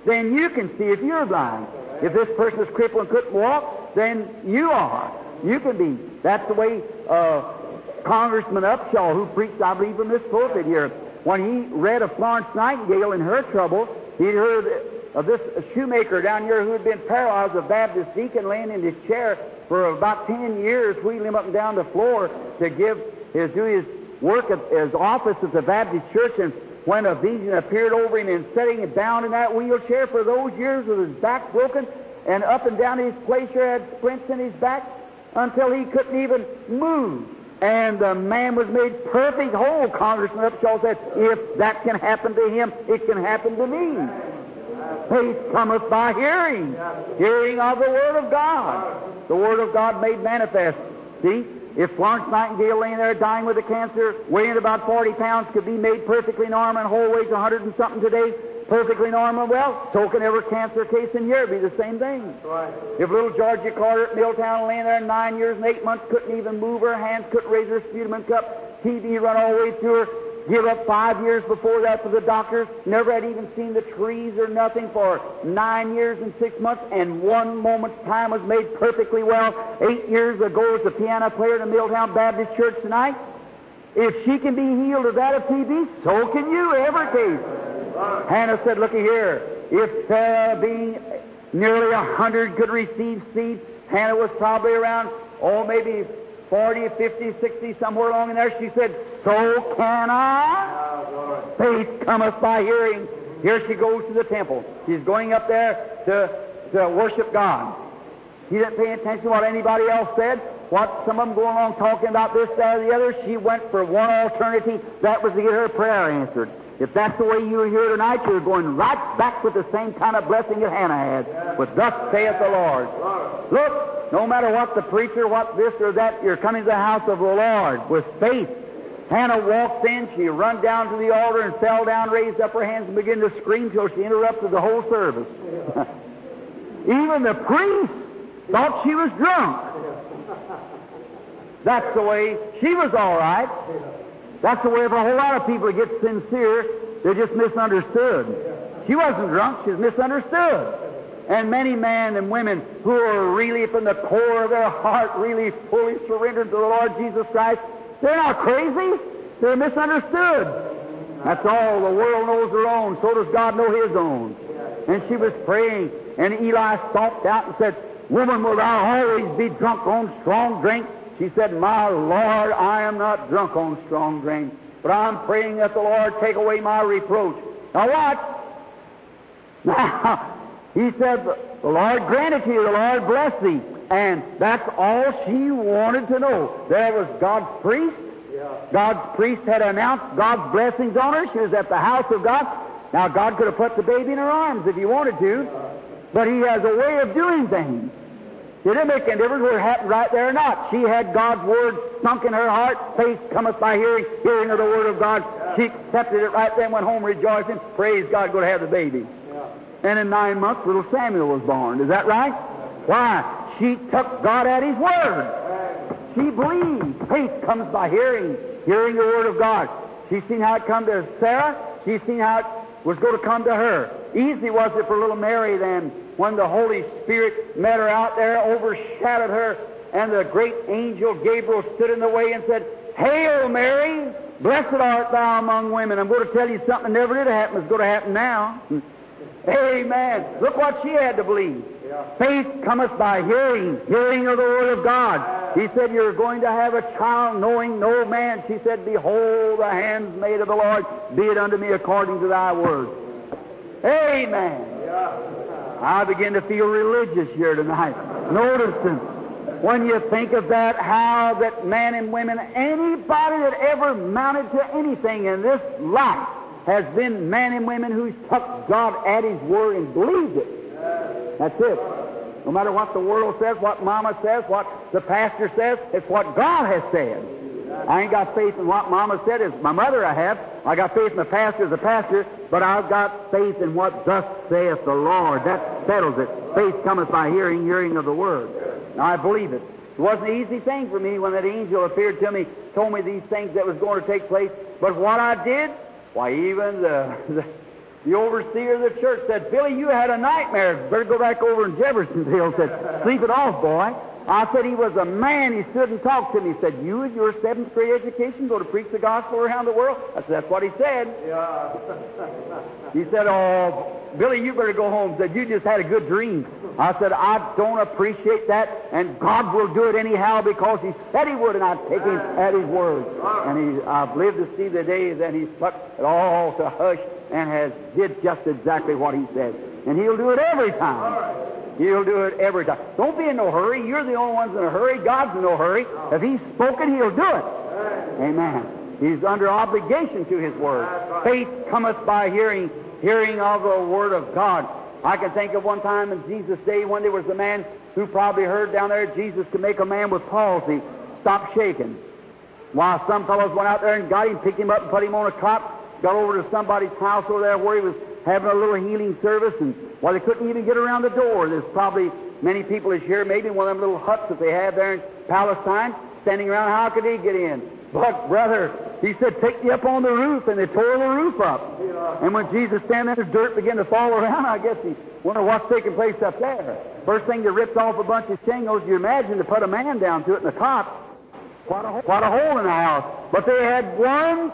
then you can see if you're blind. If this person is crippled and couldn't walk, then you are. You can be. That's the way Congressman Upshaw, who preached, I believe, from this pulpit here, when he read of Florence Nightingale and her trouble, he'd heard of this shoemaker down here who had been paralyzed, a Baptist deacon, laying in his chair for about 10 years, wheeling him up and down the floor to do his work at his office at the Baptist church. And when a vision appeared over him and setting him down in that wheelchair for those years with his back broken and up and down his placer had splints in his back until he couldn't even move. And the man was made perfect whole. Congressman Upshaw said, if that can happen to him, it can happen to me. Faith cometh by hearing, hearing of the Word of God. The Word of God made manifest. See, if Florence Nightingale laying there dying with a cancer, weighing about 40 pounds, could be made perfectly normal and whole, weighs 100 and something today, perfectly normal, well, so can every cancer case in here be the same thing. Right. If little Georgia Carter at Milltown laying there 9 years and 8 months, couldn't even move her hands, couldn't raise her sputum cup, TB run all the way through her, give up 5 years before that for the doctors, never had even seen the trees or nothing for 9 years and 6 months, and 1 moment's time was made perfectly well. 8 years ago as the piano player in the Milltown Baptist Church tonight. If she can be healed of that of TB, so can you, every case. Hannah said, looky here, if Sarah, being nearly 100, could receive seed, Hannah was probably around, maybe 40, 50, 60, somewhere along in there. She said, so can I. Faith cometh by hearing. Here she goes to the temple. She's going up there to worship God. She didn't pay attention to what anybody else said, what some of them going along talking about this, that, or the other. She went for one alternative. That was to get her prayer answered. If that's the way you're here tonight, you're going right back with the same kind of blessing that Hannah had. With thus saith the Lord. Look, no matter what the preacher, what this or that, you're coming to the house of the Lord with faith. Hannah walked in, she run down to the altar and fell down, raised up her hands and began to scream till she interrupted the whole service. Even the priest thought she was drunk. That's the way she was all right. That's the way for a whole lot of people to get sincere. They're just misunderstood. She wasn't drunk, she's misunderstood. And many men and women who are really from the core of their heart, really fully surrendered to the Lord Jesus Christ, they're not crazy, they're misunderstood. That's all. The world knows their own, so does God know His own. And she was praying, and Eli stalked out and said, woman, will thou always be drunk on strong drink? She said, my Lord, I am not drunk on strong drink, but I'm praying that the Lord take away my reproach. Now watch. Now, he said, the Lord grant it to you, the Lord bless thee. And that's all she wanted to know. There was God's priest. God's priest had announced God's blessings on her. She was at the house of God. Now, God could have put the baby in her arms if He wanted to, but He has a way of doing things. It didn't make any difference whether it happened right there or not. She had God's Word sunk in her heart. Faith cometh by hearing, hearing of the Word of God. She accepted it right then, went home rejoicing. Praise God, going to have the baby. And in 9 months, little Samuel was born. Is that right? Why? She took God at His Word. She believed. Faith comes by hearing, hearing the Word of God. She's seen how it come to Sarah. She's seen how it was going to come to her. Easy was it for little Mary then, when the Holy Spirit met her out there, overshadowed her, and the great angel Gabriel stood in the way and said, Hail Mary, blessed art thou among women. I'm going to tell you something that never did happen. It's going to happen now. Amen. Look what she had to believe. Faith cometh by hearing, hearing of the Word of God. He said, you're going to have a child knowing no man. She said, behold, the handmaid of the Lord, be it unto me according to thy word. Amen. I begin to feel religious here tonight. Noticing, when you think of that, how that men and women, anybody that ever mounted to anything in this life, has been men and women who took God at His Word and believed it. That's it. No matter what the world says, what Mama says, what the pastor says, it's what God has said. I ain't got faith in what Mama said. As my mother I have. I got faith in the pastor as a pastor, but I've got faith in what thus saith the Lord. That settles it. Faith cometh by hearing, hearing of the Word. Now I believe it. It wasn't an easy thing for me when that angel appeared to me, told me these things that was going to take place. But what I did, why, even The overseer of the church said, Billy, you had a nightmare. Better go back over in Jeffersonville. Said, sleep it off, boy. I said, he was a man. He stood and talked to me. He said, you with your 7th grade education go to preach the gospel around the world? I said, that's what he said. Yeah. He said, oh, Billy, you better go home. He said, you just had a good dream. I said, I don't appreciate that, and God will do it anyhow because He said He would, and I take Him at His word. And I've lived to see the day that He's put it all to hush and has did just exactly what He said. And He'll do it every time. He'll do it every time. Don't be in no hurry. You're the only ones in a hurry. God's in no hurry. If He's spoken, He'll do it. Amen. He's under obligation to His word. Faith cometh by hearing, hearing of the word of God. I can think of one time in Jesus' day when there was a man who probably heard down there Jesus could make a man with palsy stop shaking. While some fellows went out there and got him, picked him up and put him on a cot, got over to somebody's house over there where he was having a little healing service, and they couldn't even get around the door. There's probably many people this year, maybe one of them little huts that they have there in Palestine, standing around. How could he get in? But, brother, he said, take you up on the roof, and they tore the roof up. And when Jesus standing there, the dirt began to fall around. I guess he wondered what's taking place up there. First thing, they ripped off a bunch of shingles. You imagine to put a man down to it in the cot. Quite a hole in the house. But they had one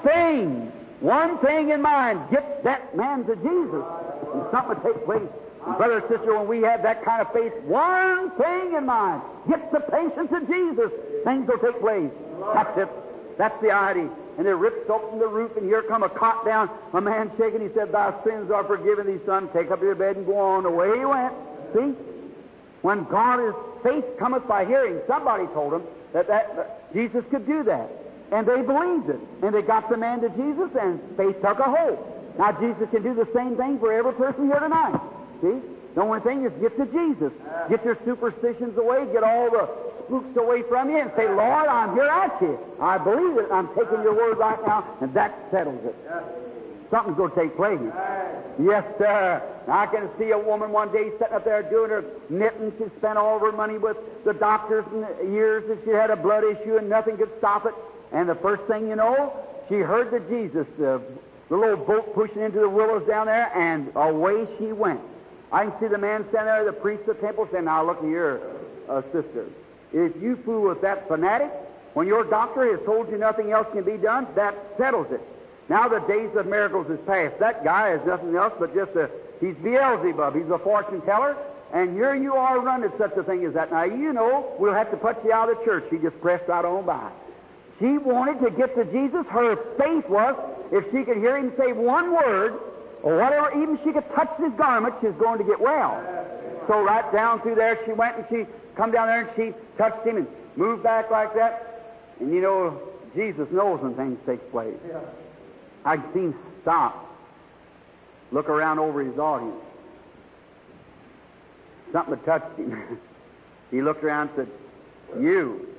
thing in mind. Get that man to Jesus, and something would take place. And brother and sister, when we have that kind of faith, one thing in mind. Get the patient to Jesus. Things will take place. That's it. That's the idea. And they ripped open the roof, and here come a cot down, a man shaking. He said, thy sins are forgiven thee, son. Take up your bed and go on. Away he went. See? When God is, faith cometh by hearing. Somebody told him that Jesus could do that. And they believed it. And they got the man to Jesus, and faith took a hold. Now, Jesus can do the same thing for every person here tonight. See? The only thing is get to Jesus. Get your superstitions away. Get all the spooks away from you and say, Lord, I'm here at you. I believe it. I'm taking your word right now, and that settles it. Something's going to take place. Yes, sir. I can see a woman one day sitting up there doing her knitting. She spent all of her money with the doctors and years that she had a blood issue, and nothing could stop it. And the first thing you know, she heard the Jesus, the little boat pushing into the willows down there, and away she went. I can see the man standing there, the priest of the temple, saying, now look here, sister, if you fool with that fanatic, when your doctor has told you nothing else can be done, that settles it. Now the days of miracles is past. That guy is nothing else but just he's Beelzebub. He's a fortune teller, and here you are running such a thing as that. Now, you know, we'll have to put you out of the church. She just pressed right on by. She wanted to get to Jesus. Her faith was, if she could hear him say one word, or whatever, even she could touch his garment, she's going to get well. So right down through there she went, and she come down there and she touched him and moved back like that. And you know, Jesus knows when things take place. I can see him stop, look around over his audience. Something had touched him. He looked around and said, you.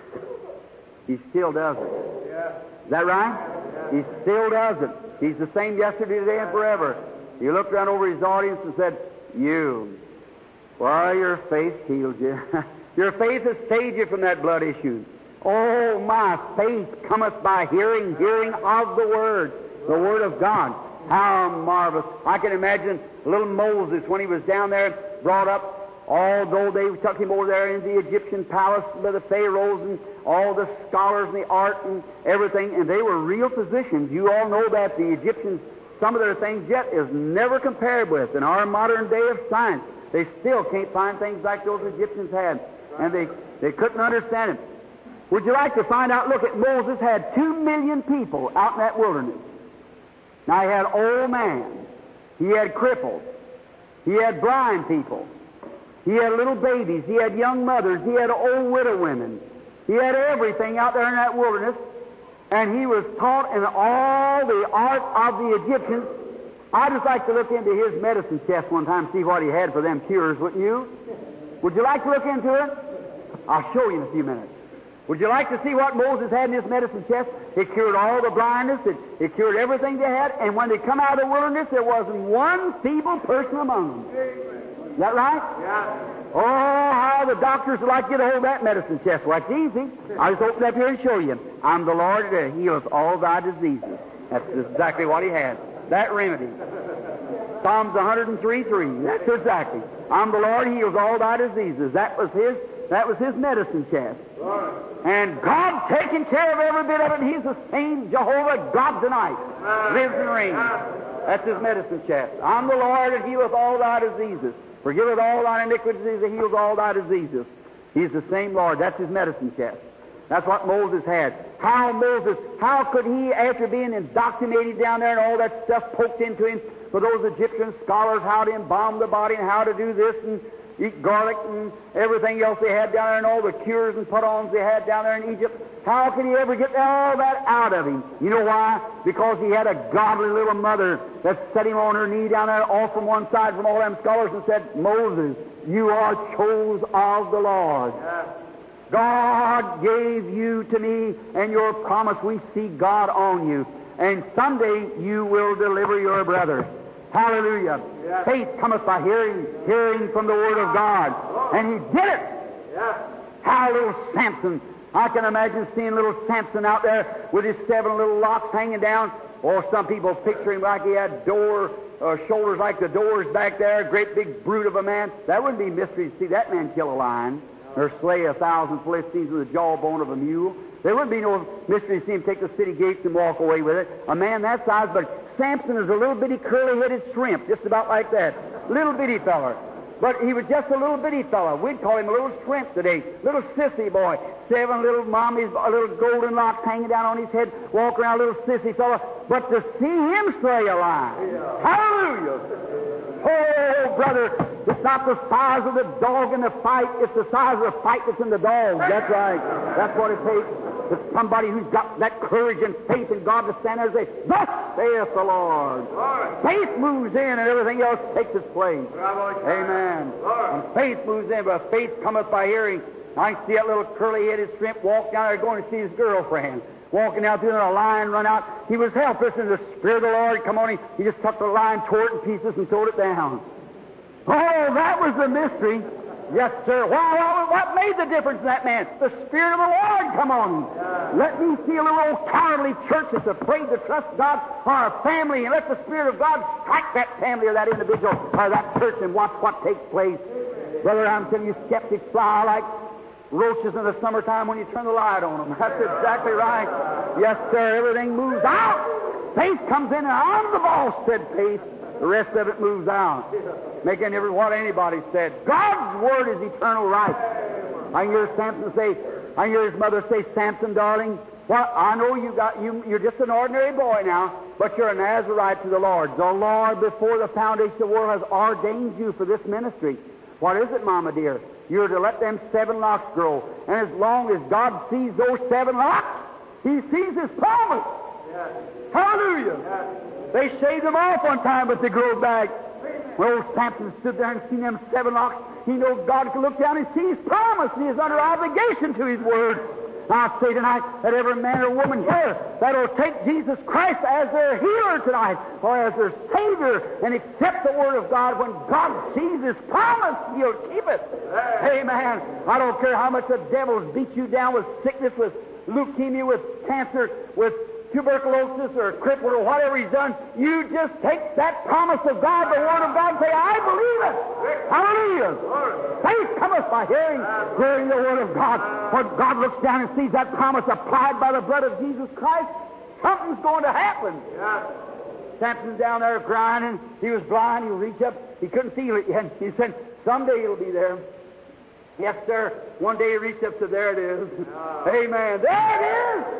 He still does it. Is that right? He still does it. He's the same yesterday, today, and forever. He looked around over his audience and said, you. Well, your faith healed you. Your faith has saved you from that blood issue. Oh, my faith cometh by hearing, hearing of the Word of God. How marvelous. I can imagine little Moses when he was down there, brought up, although they took him over there in the Egyptian palace by the pharaohs and all the scholars and the art and everything, and they were real physicians. You all know that the Egyptians, some of their things yet is never compared with. In our modern day of science, they still can't find things like those Egyptians had, and they couldn't understand it. Would you like to find out? Look at Moses had 2 million people out in that wilderness. Now he had old man, he had cripples, he had blind people, he had little babies, he had young mothers, he had old widow women, he had everything out there in that wilderness, and he was taught in all the art of the Egyptians. I'd just like to look into his medicine chest one time and see what he had for them cures, wouldn't you? Would you like to look into it? I'll show you in a few minutes. Would you like to see what Moses had in his medicine chest? It cured all the blindness. It cured everything they had. And when they come out of the wilderness, there wasn't one feeble person among them. Is that right? Yeah. Oh, how the doctors would like to get a hold of that medicine chest. Well, it's easy. I'll just open it up here and show you. I'm the Lord that healeth all thy diseases. That's exactly what he had. That remedy. Psalms 103:3. That's exactly. I'm the Lord, heals all thy diseases. That was his medicine chest. And God taking care of every bit of it. He's the same Jehovah God tonight. Lives and reigns. That's his medicine chest. I'm the Lord and healeth all thy diseases. Forgiveth all thy iniquities and heals all thy diseases. He's the same Lord. That's his medicine chest. That's what Moses had. How could he, after being indoctrinated down there and all that stuff poked into him for those Egyptian scholars, how to embalm the body and how to do this and eat garlic and everything else they had down there and all the cures and put-ons they had down there in Egypt, how could he ever get all that out of him? You know why? Because he had a godly little mother that set him on her knee down there off from one side from all them scholars and said, Moses, you are chose of the Lord. God gave you to me, and your promise, we see God on you. And someday you will deliver your brother. Hallelujah. Yeah. Faith cometh by hearing, hearing from the Word of God. And he did it. Yeah. How little Samson. I can imagine seeing little Samson out there with his 7 little locks hanging down. Or some people picture him like he had shoulders like the doors back there, a great big brute of a man. That wouldn't be mystery to see that man kill a lion or slay 1,000 Philistines with the jawbone of a mule. There wouldn't be no mystery to see him take the city gates and walk away with it. A man that size, but Samson is a little bitty curly-headed shrimp, just about like that. Little bitty feller. But he was just a little bitty fella. We'd call him a little shrimp today. Little sissy boy. 7 little mommies, little golden locks hanging down on his head, walk around, a little sissy fella. But to see him slay a lion. Yeah. Hallelujah. Oh, brother, it's not the size of the dog in the fight, it's the size of the fight that's in the dog. That's right. That's what it takes. It's somebody who's got that courage and faith in God to stand there and say, thus saith the Lord. Faith moves in and everything else takes its place. Amen. And faith moves in, but faith cometh by hearing. I can see that little curly-headed shrimp walk down there going to see his girlfriend. Walking out through there, a lion run out. He was helpless, and the Spirit of the Lord come on him. He just took the lion, tore it in pieces, and throwed it down. Oh, that was the mystery. Yes, sir. What made the difference in that man? The Spirit of the Lord come on him. Let me see a little old cowardly church that's afraid to trust God for our family, and let the Spirit of God strike that family or that individual or that church and watch what takes place. Brother, I'm telling you, skeptics fly like roaches in the summertime when you turn the light on them. That's exactly right. Yes, sir. Everything moves out. Faith comes in, and I'm the boss, said faith. The rest of it moves out. Making what anybody said. God's Word is eternal right. I hear Samson say, I hear his mother say, Samson, darling, well, I know you're just an ordinary boy now, but you're a Nazarite to the Lord. The Lord, before the foundation of the world, has ordained you for this ministry. What is it, Mama dear? You're to let them 7 locks grow. And as long as God sees those 7 locks, He sees His promise. Yes. Hallelujah. Yes. They shaved them off one time, but they grew back. Well, Samson stood there and seen them 7 locks. He knows God can look down and see His promise, and He is under obligation to His Word. I say tonight that every man or woman here that will take Jesus Christ as their healer tonight, or as their Savior, and accept the Word of God, when God sees His promise, He'll keep it. Amen. I don't care how much the devil's beat you down with sickness, with leukemia, with cancer, with tuberculosis or crippled or whatever he's done, you just take that promise of God, the Word of God, and say, I believe it. Hallelujah. Faith cometh by hearing, hearing the Word of God. When God looks down and sees that promise applied by the blood of Jesus Christ, something's going to happen. Samson's down there grinding. He was blind. He would reach up. He couldn't see it yet. He said, someday it'll be there. Yes, sir. One day he reached up to there it is. Amen. There it is.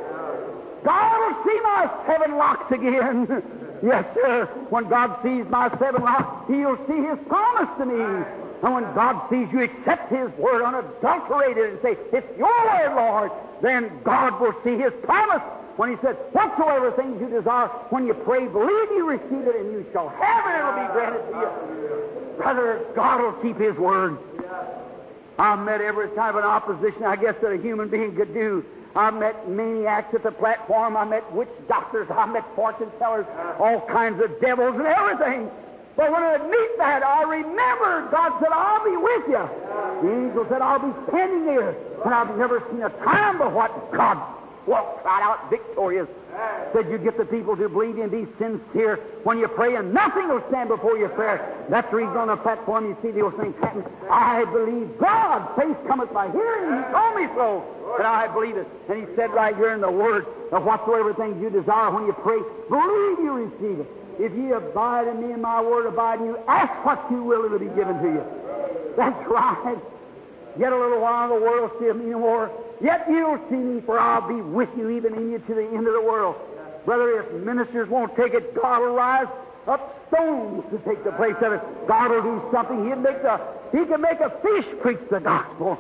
God will see my 7 locks again. Yes, sir. When God sees my 7 locks, He'll see His promise to me. And when God sees you accept His Word unadulterated and say, it's your Word, Lord, then God will see His promise. When He said, whatsoever things you desire, when you pray, believe you receive it, and you shall have it, it'll be granted to you. Brother, God will keep His Word. I've met every type of opposition, I guess, that a human being could do. I met maniacs at the platform. I met witch doctors. I met fortune tellers, all kinds of devils and everything. But when I meet that, I remember God said, I'll be with you. The angel said, I'll be standing there. And I've never seen a time but what God walked right out victorious. Said you get the people to believe and be sincere when you pray, and nothing will stand before your prayer. That's the reason on the platform you see those things happen. I believe God. Faith cometh by hearing. He told me so, and I believe it. And He said right here in the Word, of whatsoever things you desire when you pray, believe you receive it. If ye abide in me and my word abide in you, ask what you will, it will be given to you. That's right. Yet a little while the world will see me no more. Yet you'll see me, for I'll be with you, even in you, to the end of the world. Brother, if ministers won't take it, God will rise up stones to take the place of it. God will do something. He can make a fish preach the gospel.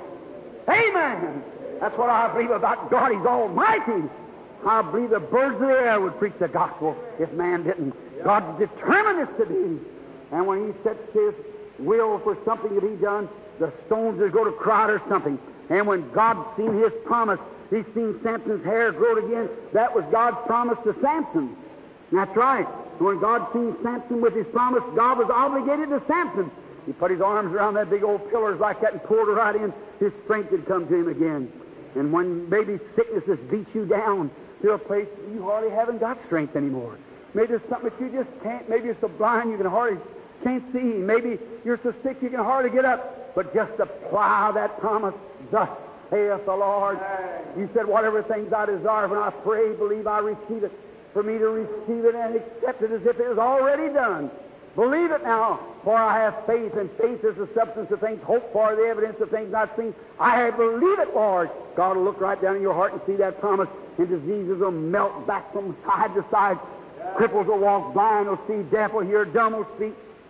Amen. That's what I believe about God. He's almighty. I believe the birds of the air would preach the gospel if man didn't. God's determined this to be. And when He sets His will for something to be done, the stones will go to cry or something. And when God's seen His promise, He's seen Samson's hair grow again. That was God's promise to Samson. That's right. When God seen Samson with His promise, God was obligated to Samson. He put His arms around that big old pillars like that and pulled it right in. His strength had come to him again. And when maybe sicknesses beat you down to a place you hardly haven't got strength anymore. Maybe there's something that you just can't. Maybe you're so blind you can hardly can't see. Maybe you're so sick you can hardly get up. But just apply that promise. Thus saith the Lord. You said, whatever things I desire, when I pray, believe I receive it. For me to receive it and accept it as if it was already done. Believe it now, for I have faith, and faith is the substance of things hoped for, the evidence of things not seen. I believe it, Lord. God will look right down in your heart and see that promise, and diseases will melt back from side to side. Cripples will walk, blind will see, deaf will hear, dumb will speak.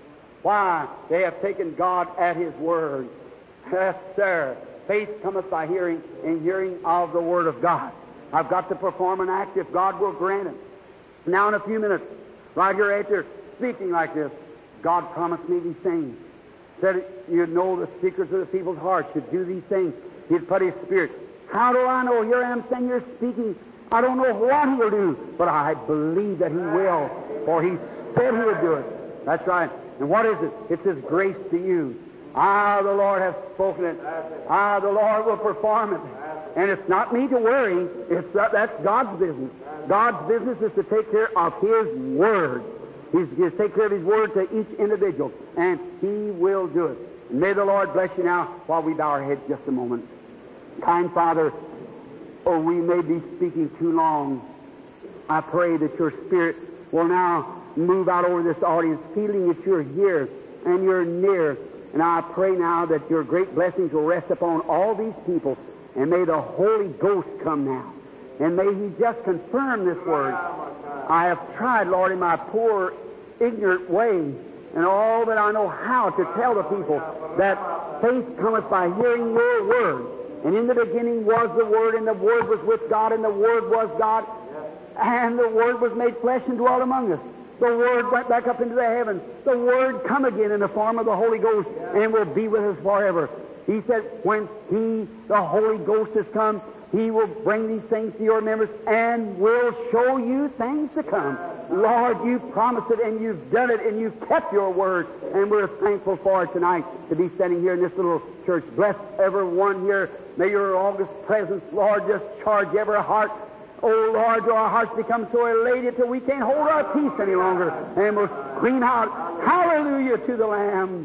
Why? They have taken God at His word. Yes, sir. Faith cometh by hearing, and hearing of the Word of God. I've got to perform an act if God will grant it. Now in a few minutes, right here after speaking like this, God promised me these things. Said you'd know the secrets of the people's hearts. You'd do these things. He'd put His Spirit. How do I know? Here I am saying you're speaking. I don't know what He'll do, but I believe that He will, for He said He would do it. That's right. And what is it? It's His grace to you. I, the Lord, have spoken it. I, the Lord, will perform it. And it's not me to worry. That's God's business. God's business is to take care of His Word. He's to take care of His Word to each individual, and He will do it. And may the Lord bless you now while we bow our heads just a moment. Kind Father, we may be speaking too long. I pray that your Spirit will now move out over this audience, feeling that you're here and you're near. And I pray now that your great blessings will rest upon all these people, and may the Holy Ghost come now. And may He just confirm this word. I have tried, Lord, in my poor, ignorant way, and all that I know how to tell the people that faith cometh by hearing your word. And in the beginning was the Word, and the Word was with God, and the Word was God, and the Word was made flesh and dwelt among us. The Word went back up into the heavens. The Word come again in the form of the Holy Ghost and will be with us forever. He said, when He, the Holy Ghost, has come, He will bring these things to your remembrance and will show you things to come. Lord, you promised it, and you've done it, and you've kept your word, and we're thankful for it tonight to be standing here in this little church. Bless everyone here. May your august presence, Lord, just charge every heart. Oh, Lord, do our hearts become so elated till we can't hold our peace any longer, and we'll scream out, hallelujah to the Lamb.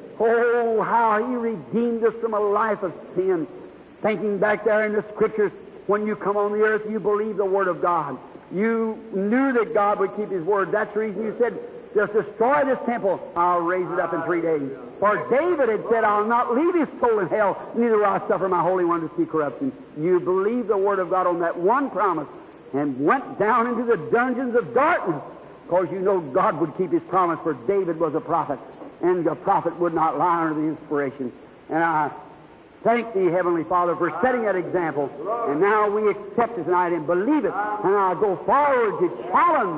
Oh, how He redeemed us from a life of sin. Thinking back there in the Scriptures, when you come on the earth, you believe the Word of God. You knew that God would keep His Word. That's the reason you said, just destroy this temple, I'll raise it up in 3 days. For David had said, I'll not leave his soul in hell, neither will I suffer my Holy One to see corruption. You believed the Word of God on that one promise and went down into the dungeons of darkness, because you know God would keep His promise, for David was a prophet, and a prophet would not lie under the inspiration. And I thank Thee, Heavenly Father, for setting that example. And now we accept it tonight and believe it. And I go forward to challenge,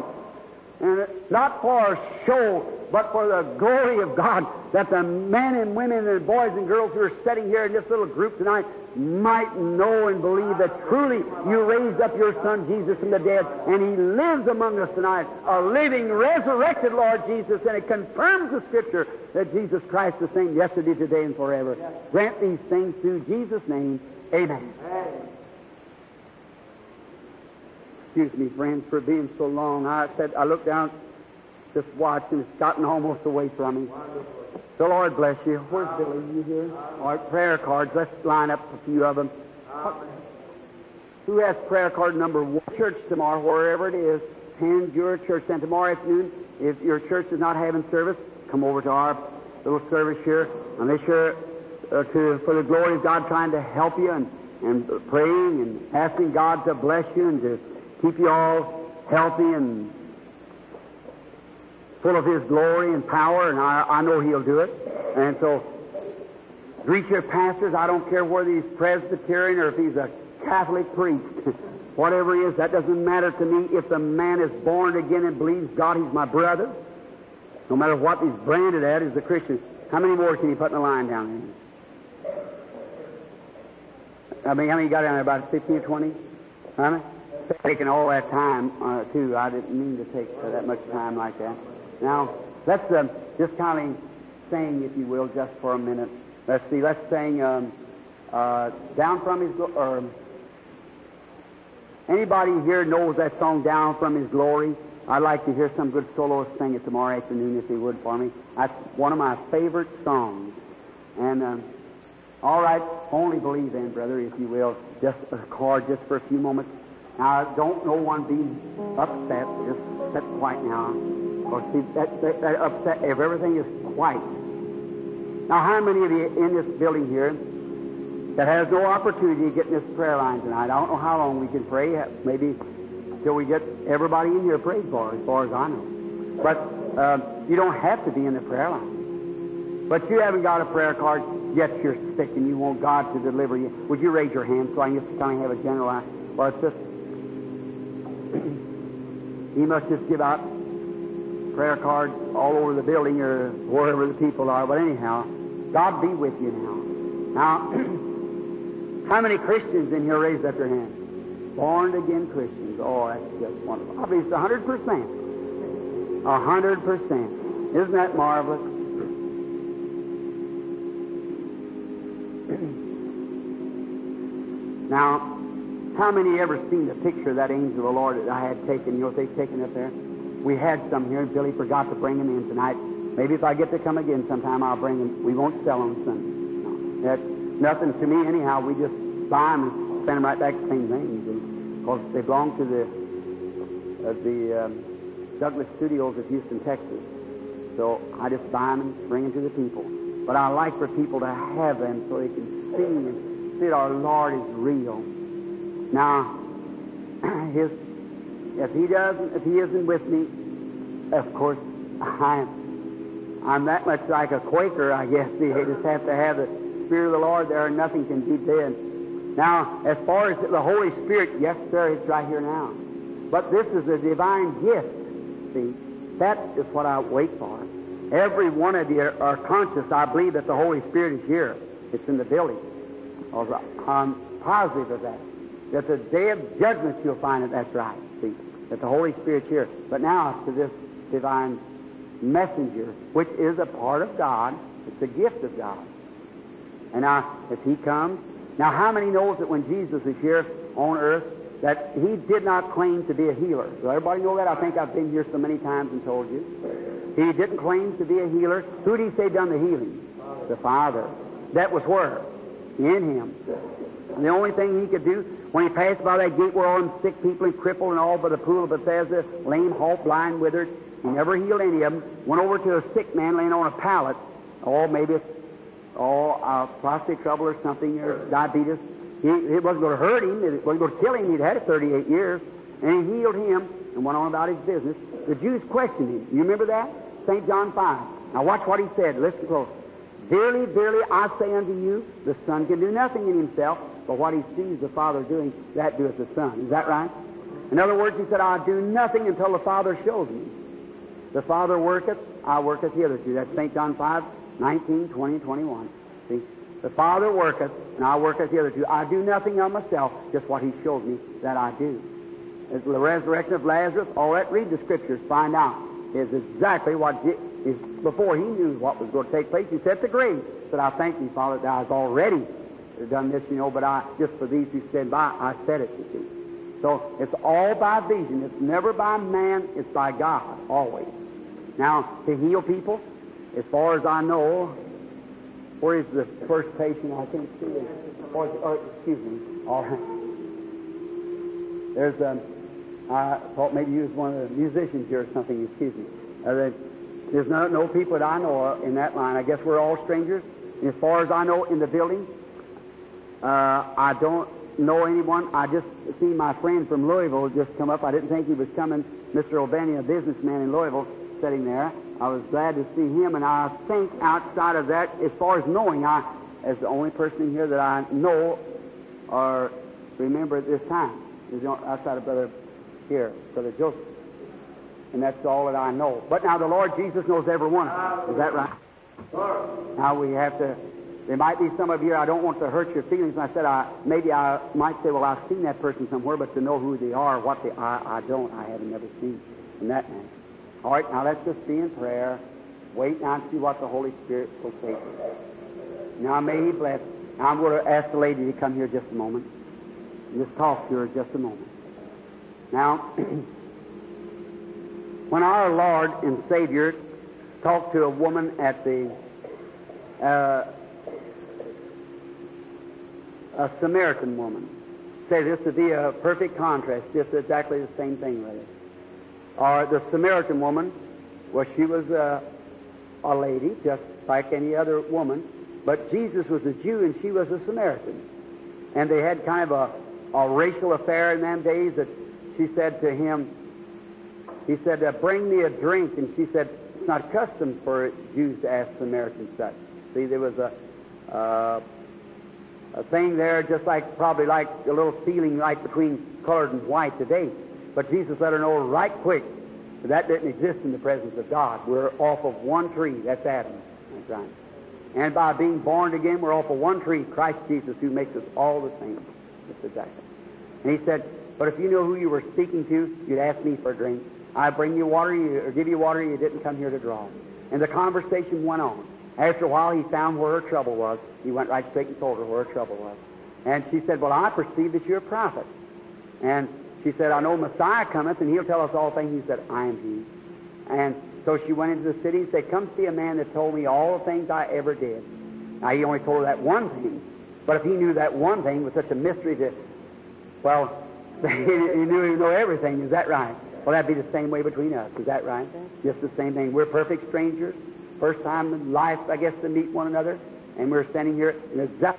and not for show, but for the glory of God, that the men and women and boys and girls who are sitting here in this little group tonight might know and believe that truly you raised up your Son Jesus from the dead, and He lives among us tonight, a living, resurrected Lord Jesus, and it confirms the Scripture that Jesus Christ is the same yesterday, today, and forever. Grant these things through Jesus' name. Amen. Excuse me, friends, for being so long. I looked down this watch, and it's gotten almost away from me. The Lord bless you. Where's Billy? You here? All right, prayer cards. Let's line up a few of them. Who has prayer card number 1? Church tomorrow, wherever it is. Attend your church. And tomorrow afternoon, if your church is not having service, come over to our little service here. And make sure for the glory of God, trying to help you and praying and asking God to bless you and to keep you all healthy and full of His glory and power, and I know He'll do it. And so, greet your pastors. I don't care whether he's Presbyterian or if he's a Catholic priest. Whatever he is, that doesn't matter to me. If the man is born again and believes God, he's my brother. No matter what he's branded at, he's a Christian. How many more can you put in the line down there? How many you got down there? About 15 or 20? Huh? Taking all that time, too. I didn't mean to take that much time like that. Now, let's just kind of sing, if you will, just for a minute. Let's see. Let's sing Down From His Glory. Anybody here knows that song, Down From His Glory? I'd like to hear some good soloists sing it tomorrow afternoon, if they would, for me. That's one of my favorite songs. And, all right, only believe then, brother, if you will, just a chord just for a few moments. Now, don't no one be upset. Just sit quiet now. Because see, that upset if everything is quiet. Now, how many of you in this building here that has no opportunity to get in this prayer line tonight? I don't know how long we can pray. Maybe till we get everybody in here prayed for, as far as I know. But you don't have to be in the prayer line. But you haven't got a prayer card, yet you're sick and you want God to deliver you. Would you raise your hand so I can just kind of have a general line? Well, it's just, you must just give out prayer cards all over the building or wherever the people are. But anyhow, God be with you now. Now, how many Christians in here raised up their hand? Born again Christians. Oh, that's just wonderful. Obviously, 100%. 100%. Isn't that marvelous? Now, how many ever seen the picture of that angel of the Lord that I had taken? You know what they've taken up there? We had some here. Billy forgot to bring them in tonight. Maybe if I get to come again sometime, I'll bring them. We won't sell them Sunday. No, that's nothing to me anyhow. We just buy them and send them right back to St. James. Because they belong to the Douglas Studios of Houston, Texas. So I just buy them and bring them to the people. But I like for people to have them so they can see and see that our Lord is real. Now, if he isn't with me, of course, I'm that much like a Quaker, I guess. You just have to have the Spirit of the Lord there, and nothing can beat that. Now, as far as the Holy Spirit, yes, sir, it's right here now. But this is a divine gift. See, that is what I wait for. Every one of you are conscious, I believe, that the Holy Spirit is here. It's in the building. I'm positive of that. That the day of judgment you'll find that that's right. See, that the Holy Spirit's here. But now to this divine messenger, which is a part of God. It's a gift of God. And now, if he comes, now how many knows that when Jesus was here on earth, that he did not claim to be a healer? Does everybody know that? I think I've been here so many times and told you. He didn't claim to be a healer. Who did he say done the healing? The Father. That was where? In him. And the only thing he could do, when he passed by that gate where all them sick people and crippled and all by the pool of Bethesda, lame, halt, blind, withered, he never healed any of them, went over to a sick man laying on a pallet, or maybe it's prostate trouble or something, or diabetes. It wasn't going to hurt him, it wasn't going to kill him, he'd had it 38 years, and he healed him and went on about his business. The Jews questioned him. You remember that? St. John 5. Now watch what he said. Listen close. Verily, verily, I say unto you, the Son can do nothing in himself, but what he sees the Father doing, that doeth the Son. Is that right? In other words, he said, I do nothing until the Father shows me. The Father worketh, I worketh hitherto. That's St. John 5, 19, 20, 21. See? The Father worketh, and I worketh hitherto. I do nothing of myself, just what he shows me that I do. As the resurrection of Lazarus, all that, read the Scriptures, find out, is exactly what is before he knew what was going to take place. He said to the grave, said, I thank thee, Father, that I was already done this, but I, just for these who stand by, I said it, you see. So it's all by vision. It's never by man. It's by God, always. Now, to heal people, as far as I know, where is the first patient? I can't see it. Excuse me. All right. There's I thought maybe you was one of the musicians here or something. Excuse me. There's no people that I know of in that line. I guess we're all strangers. And as far as I know, in the building, I don't know anyone. I just see my friend from Louisville just come up. I didn't think he was coming. Mr. O'Benny, a businessman in Louisville, sitting there. I was glad to see him, and I think outside of that, as far as knowing, as the only person in here that I know or remember at this time is outside of Brother Joseph. And that's all that I know. But now the Lord Jesus knows every one of them. Is that right? Now we have to, there might be some of you, I don't want to hurt your feelings. And I said, maybe I might say, well, I've seen that person somewhere, but to know who they are, what they are, I haven't never seen in that man. All right, now let's just be in prayer. Wait now and see what the Holy Spirit will say to us. Now may He bless. Now I'm going to ask the lady to come here just a moment. And just talk to her just a moment. Now, when our Lord and Savior talked to a woman at the a Samaritan woman, said this would be a perfect contrast, just exactly the same thing, really. Or the Samaritan woman, well, she was a lady, just like any other woman, but Jesus was a Jew and she was a Samaritan. And they had kind of a racial affair in them days that she said to him, he said, bring me a drink. And she said, it's not custom for Jews to ask Samaritans such. See, there was a thing there, just like, probably like a little feeling right between colored and white today. But Jesus let her know right quick that didn't exist in the presence of God. We're off of one tree. That's Adam. That's right. And by being born again, we're off of one tree, Christ Jesus, who makes us all the same. That's exactly. And he said, but if you knew who you were speaking to, you'd ask me for a drink. I bring you water, or give you water, you didn't come here to draw. And the conversation went on. After a while, he found where her trouble was. He went right straight and told her where her trouble was. And she said, well, I perceive that you're a prophet. And she said, I know Messiah cometh, and he'll tell us all things. He said, I am he. And so she went into the city and said, come see a man that told me all the things I ever did. Now, he only told her that one thing. But if he knew that one thing was such a mystery to, well, he knew he would know everything. Is that right? Well, that'd be the same way between us. Is that right? Just the same thing. We're perfect strangers. First time in life, I guess, to meet one another. And we're standing here in exact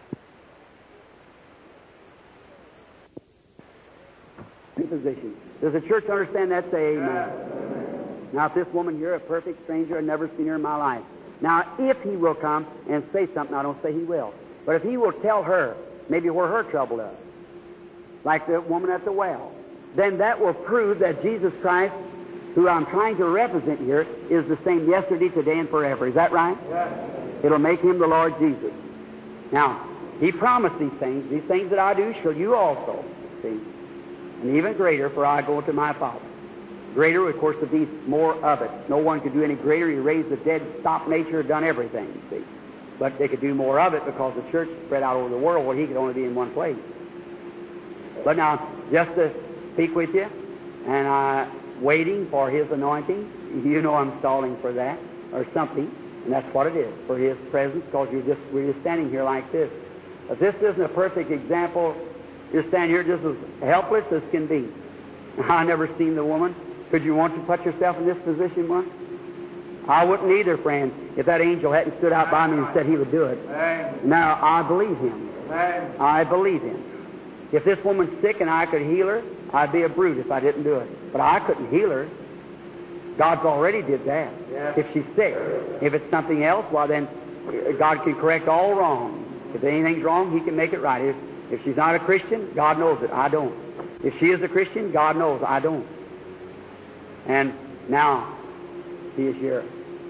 position. Does the church understand that? Say amen. Now, if this woman here, a perfect stranger, I've never seen her in my life. Now, if he will come and say something, I don't say he will. But if he will tell her maybe where her trouble is, like the woman at the well, then that will prove that Jesus Christ, who I'm trying to represent here, is the same yesterday, today, and forever. Is that right? Yes. It'll make him the Lord Jesus. Now, he promised these things. These things that I do shall you also. See? And even greater, for I go to my Father. Greater, of course, would be more of it. No one could do any greater. He raised the dead, stopped nature, done everything, you see. But they could do more of it because the church spread out over the world where he could only be in one place. But now, just to speak with you, and I'm waiting for his anointing. You know I'm stalling for that, or something, and that's what it is, for his presence, because we're just standing here like this. If this isn't a perfect example, you're standing here just as helpless as can be. I never seen the woman. Could you want to put yourself in this position once? I wouldn't either, friend, if that angel hadn't stood out by me and said he would do it. Now, I believe him. I believe him. If this woman's sick and I could heal her, I'd be a brute if I didn't do it. But I couldn't heal her. God's already did that. If she's sick. If it's something else, well then, God can correct all wrong. If anything's wrong, he can make it right. If she's not a Christian, God knows it. I don't. If she is a Christian, God knows I don't. And now, he is here.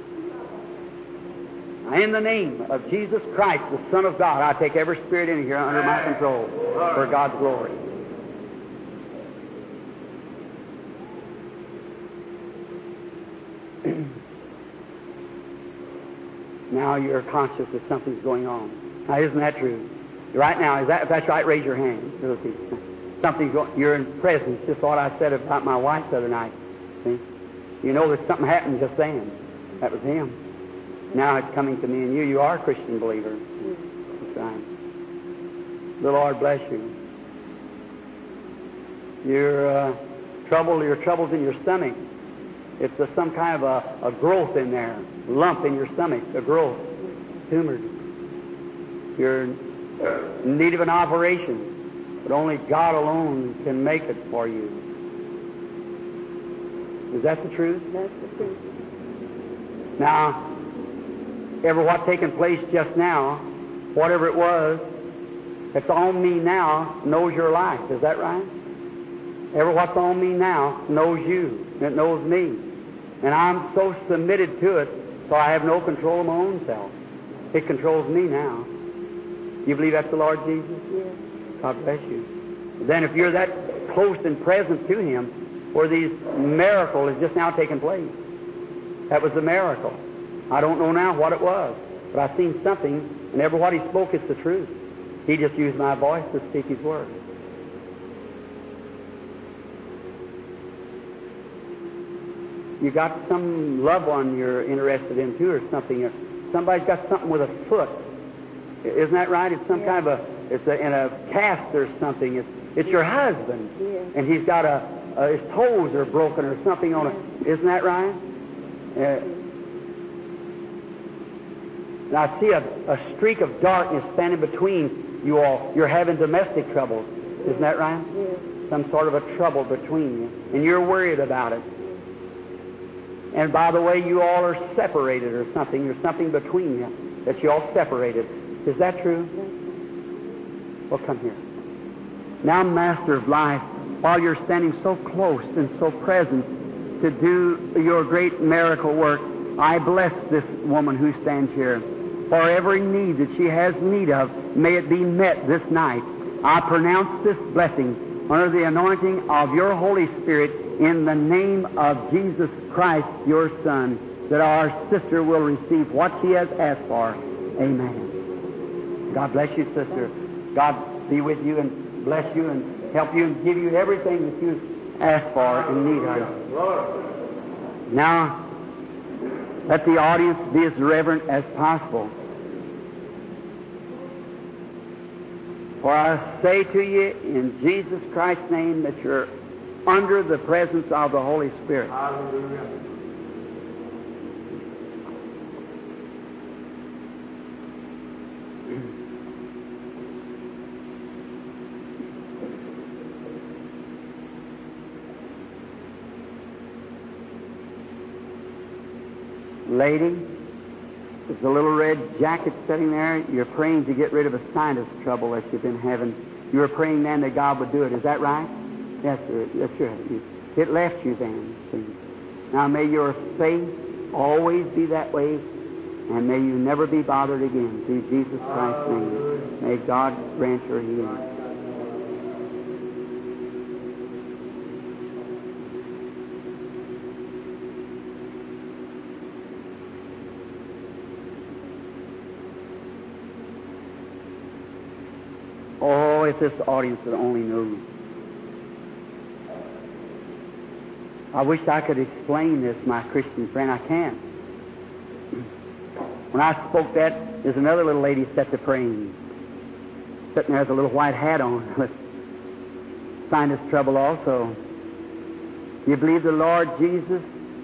In the name of Jesus Christ, the Son of God, I take every spirit in here under my control for God's glory. Now you're conscious that something's going on. Now, isn't that true? Right now, if that's right, raise your hand. Something's going. You're in presence. Just what I said about my wife the other night. See? You know that something happened just then. That was him. Now it's coming to me and you. You are a Christian believer. That's right. The Lord bless you. Your troubles in your stomach. It's some kind of a growth in there, lump in your stomach, a growth, tumor. You're in need of an operation, but only God alone can make it for you. Is that the truth? That's the truth. Now, what's taken place just now, whatever it was, that's on me now knows your life. Is that right? What's on me now knows you. It knows me. And I'm so submitted to it, so I have no control of my own self. It controls me now. You believe that's the Lord Jesus? Yes. God bless you. Then if you're that close and present to Him, where these miracle is just now taking place, that was the miracle. I don't know now what it was, but I've seen something, and every what He spoke is the truth. He just used my voice to speak His word. You got some loved one you're interested in too, or something. Somebody's got something with a foot. Isn't that right? It's some kind of in a cast or something. It's your husband, and he's got his toes are broken or something on it. Isn't that right? And I see a streak of darkness standing between you all. You're having domestic troubles. Isn't that right? Yes. Some sort of a trouble between you, and you're worried about it. And by the way, you all are separated or something. There's something between you that you all separated. Is that true? Well, come here. Now, Master of life, while you're standing so close and so present to do your great miracle work, I bless this woman who stands here. For every need that she has need of, may it be met this night. I pronounce this blessing under the anointing of your Holy Spirit in the name of Jesus Christ, your Son, that our sister will receive what she has asked for. Amen. God bless you, sister. God be with you and bless you and help you and give you everything that you ask for and need of. Now, let the audience be as reverent as possible. For I say to you in Jesus Christ's name that you're under the presence of the Holy Spirit. Hallelujah. Lady, there's a little red jacket sitting there. You're praying to get rid of a sinus trouble that you've been having. You were praying then that God would do it. Is that right? Yes, sir. Yes, sir. It left you then. See? Now may your faith always be that way, and may you never be bothered again. Through Jesus Christ's name. May God grant your healing. Oh, if this audience would only know. I wish I could explain this, my Christian friend. I can't. When I spoke that, there's another little lady set to praying. Sitting there with a little white hat on. With sinus trouble also. You believe the Lord Jesus?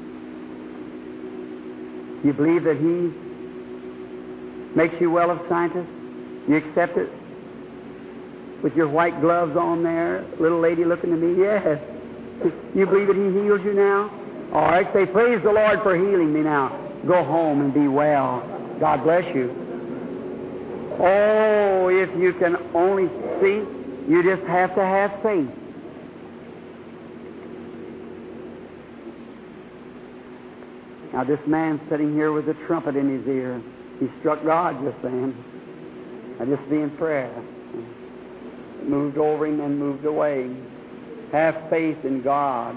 You believe that He makes you well of sinus? You accept it? With your white gloves on there, little lady looking to me, yes. You believe that He heals you now? All right, say, praise the Lord for healing me now. Go home and be well. God bless you. Oh, if you can only see, you just have to have faith. Now, this man sitting here with a trumpet in his ear, he struck God just then. I just be in prayer. Moved over him and moved away. Have faith in God.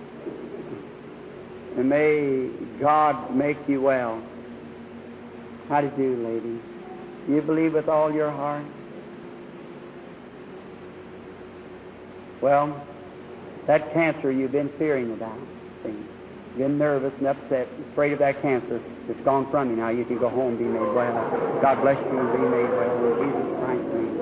And may God make you well. How do you do, lady? You believe with all your heart? Well, that cancer you've been fearing about, see, you've been nervous and upset, afraid of that cancer. It's gone from you now. You can go home and be made well. God bless you and be made well in Jesus Christ's name.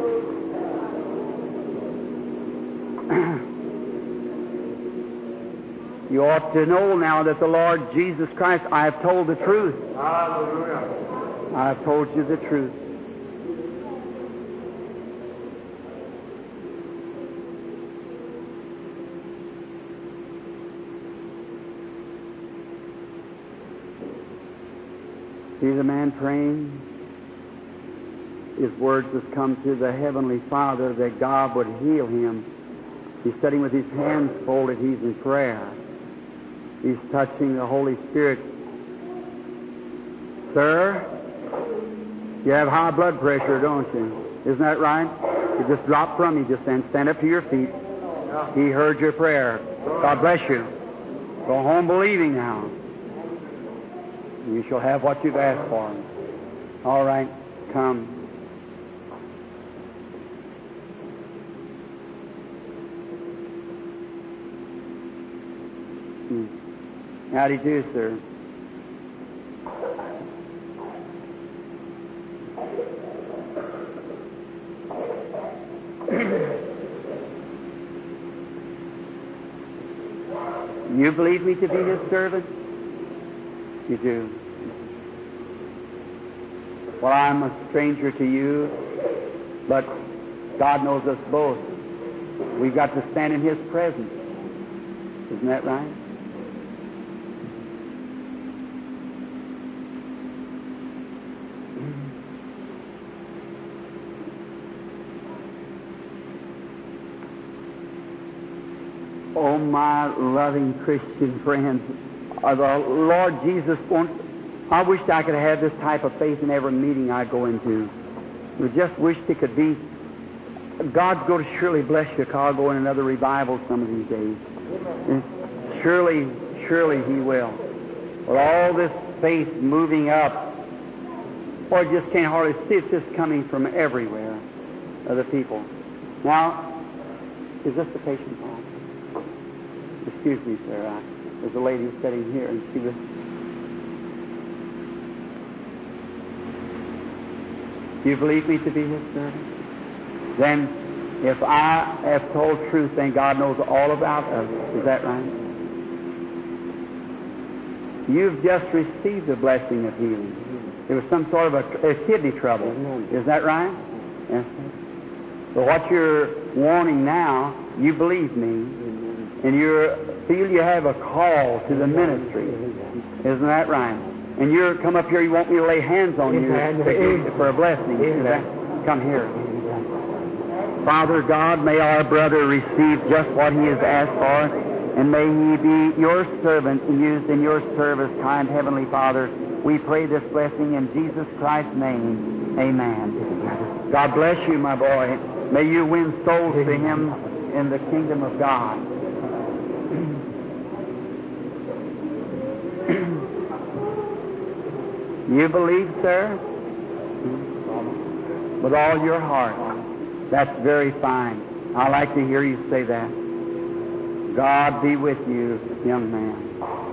You ought to know now that the Lord Jesus Christ, I have told the truth. Hallelujah. I have told you the truth. See the man praying? His words has come to the Heavenly Father that God would heal him. He's sitting with his hands folded. He's in prayer. He's touching the Holy Spirit. Sir, you have high blood pressure, don't you? Isn't that right? It just dropped from you just then. Stand up to your feet. He heard your prayer. God bless you. Go home believing now. You shall have what you've asked for. All right, come. How do you do, sir? You believe me to be His servant? You do. Well, I'm a stranger to you, but God knows us both. We've got to stand in His presence. Isn't that right? Oh, my loving Christian friends, the Lord Jesus wants... I wish I could have this type of faith in every meeting I go into. We just wished it could be... God's going to surely bless Chicago in another revival some of these days. And surely He will. With all this faith moving up, or you just can't hardly see it, just coming from everywhere, other people. Now, is this the patient hall? Excuse me, sir. There's a lady sitting here, and she was... Do you believe me to be His servant? Then, if I have told truth, then God knows all about us. Is that right? You've just received the blessing of healing. It was some sort of a kidney trouble. Is that right? Yes. But what you're wanting now, you believe me, and you feel you have a call to the ministry. Isn't that right? And you come up here, you want me to lay hands on you for a blessing. Come here. Father God, may our brother receive just what he has asked for, and may he be your servant and used in your service, kind Heavenly Father. We pray this blessing in Jesus Christ's name. Amen. God bless you, my boy. May you win souls to Him in the kingdom of God. You believe, sir? With all your heart. That's very fine. I like to hear you say that. God be with you, young man.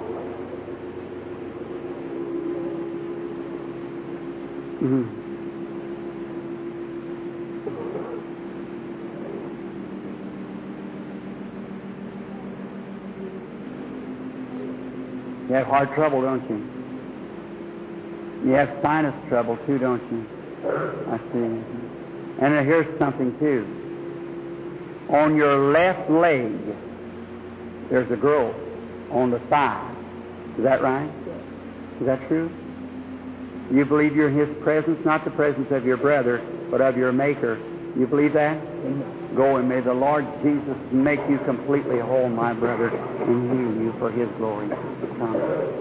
You have heart trouble, don't you? You have sinus trouble, too, don't you? I see. And here's something, too. On your left leg, there's a growth on the thigh. Is that right? Is that true? You believe you're in His presence, not the presence of your brother, but of your Maker. You believe that? Go, and may the Lord Jesus make you completely whole, my brother, and heal you for His glory. Come.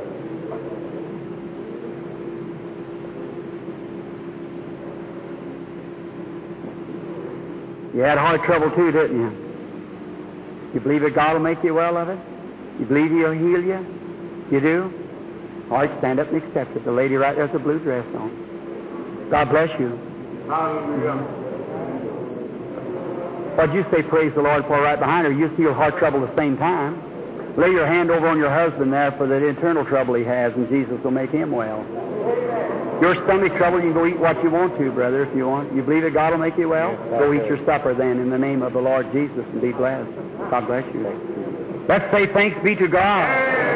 You had heart trouble too, didn't you? You believe that God will make you well of it? You believe He'll heal you? You do? All right, stand up and accept it. The lady right there with the blue dress on. God bless you. Hallelujah. What'd you say, praise the Lord, for right behind her? You feel heart trouble at the same time. Lay your hand over on your husband there for the internal trouble he has, and Jesus will make him well. Your stomach trouble, you can go eat what you want to, brother, if you want. You believe that God will make you well? Go eat your supper then in the name of the Lord Jesus and be blessed. God bless you. Let's say thanks be to God.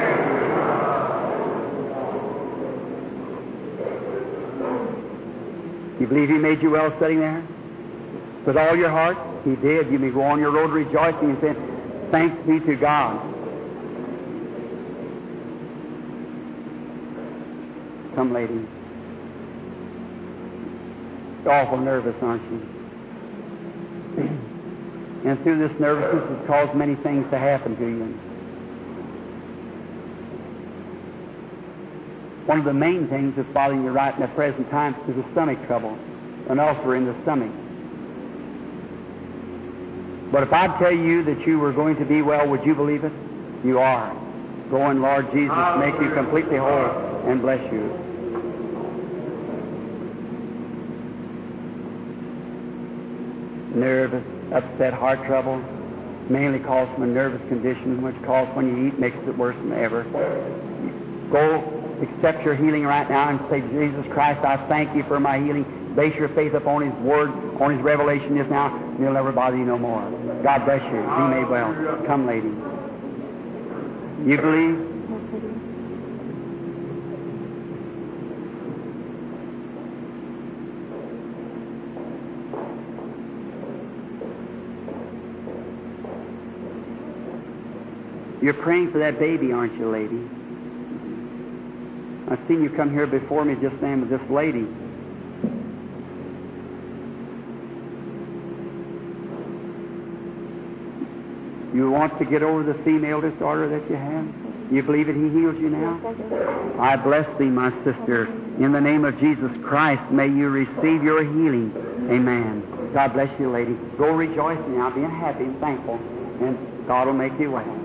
You believe He made you well sitting there? With all your heart? He did. You may go on your road rejoicing and saying, thanks be to God. Come, lady. You're awful nervous, aren't you? And through this nervousness has caused many things to happen to you. One of the main things that's bothering you right in the present time is the stomach trouble, an ulcer in the stomach. But if I'd tell you that you were going to be well, would you believe it? You are. Go in, Lord Jesus, make you completely whole and bless you. Nervous, upset, heart trouble, mainly caused from a nervous condition, which caused when you eat makes it worse than ever. Go accept your healing right now and say, Jesus Christ, I thank you for my healing. Base your faith upon His Word, on His revelation just now, and He'll never bother you no more. God bless you. Be made well. Come, lady. You believe? You're praying for that baby, aren't you, lady? I've seen you come here before me just then with this lady. You want to get over the female disorder that you have? You believe that He heals you now? I bless thee, my sister. In the name of Jesus Christ, may you receive your healing. Amen. God bless you, lady. Go rejoicing now, being happy and thankful, and God will make you well.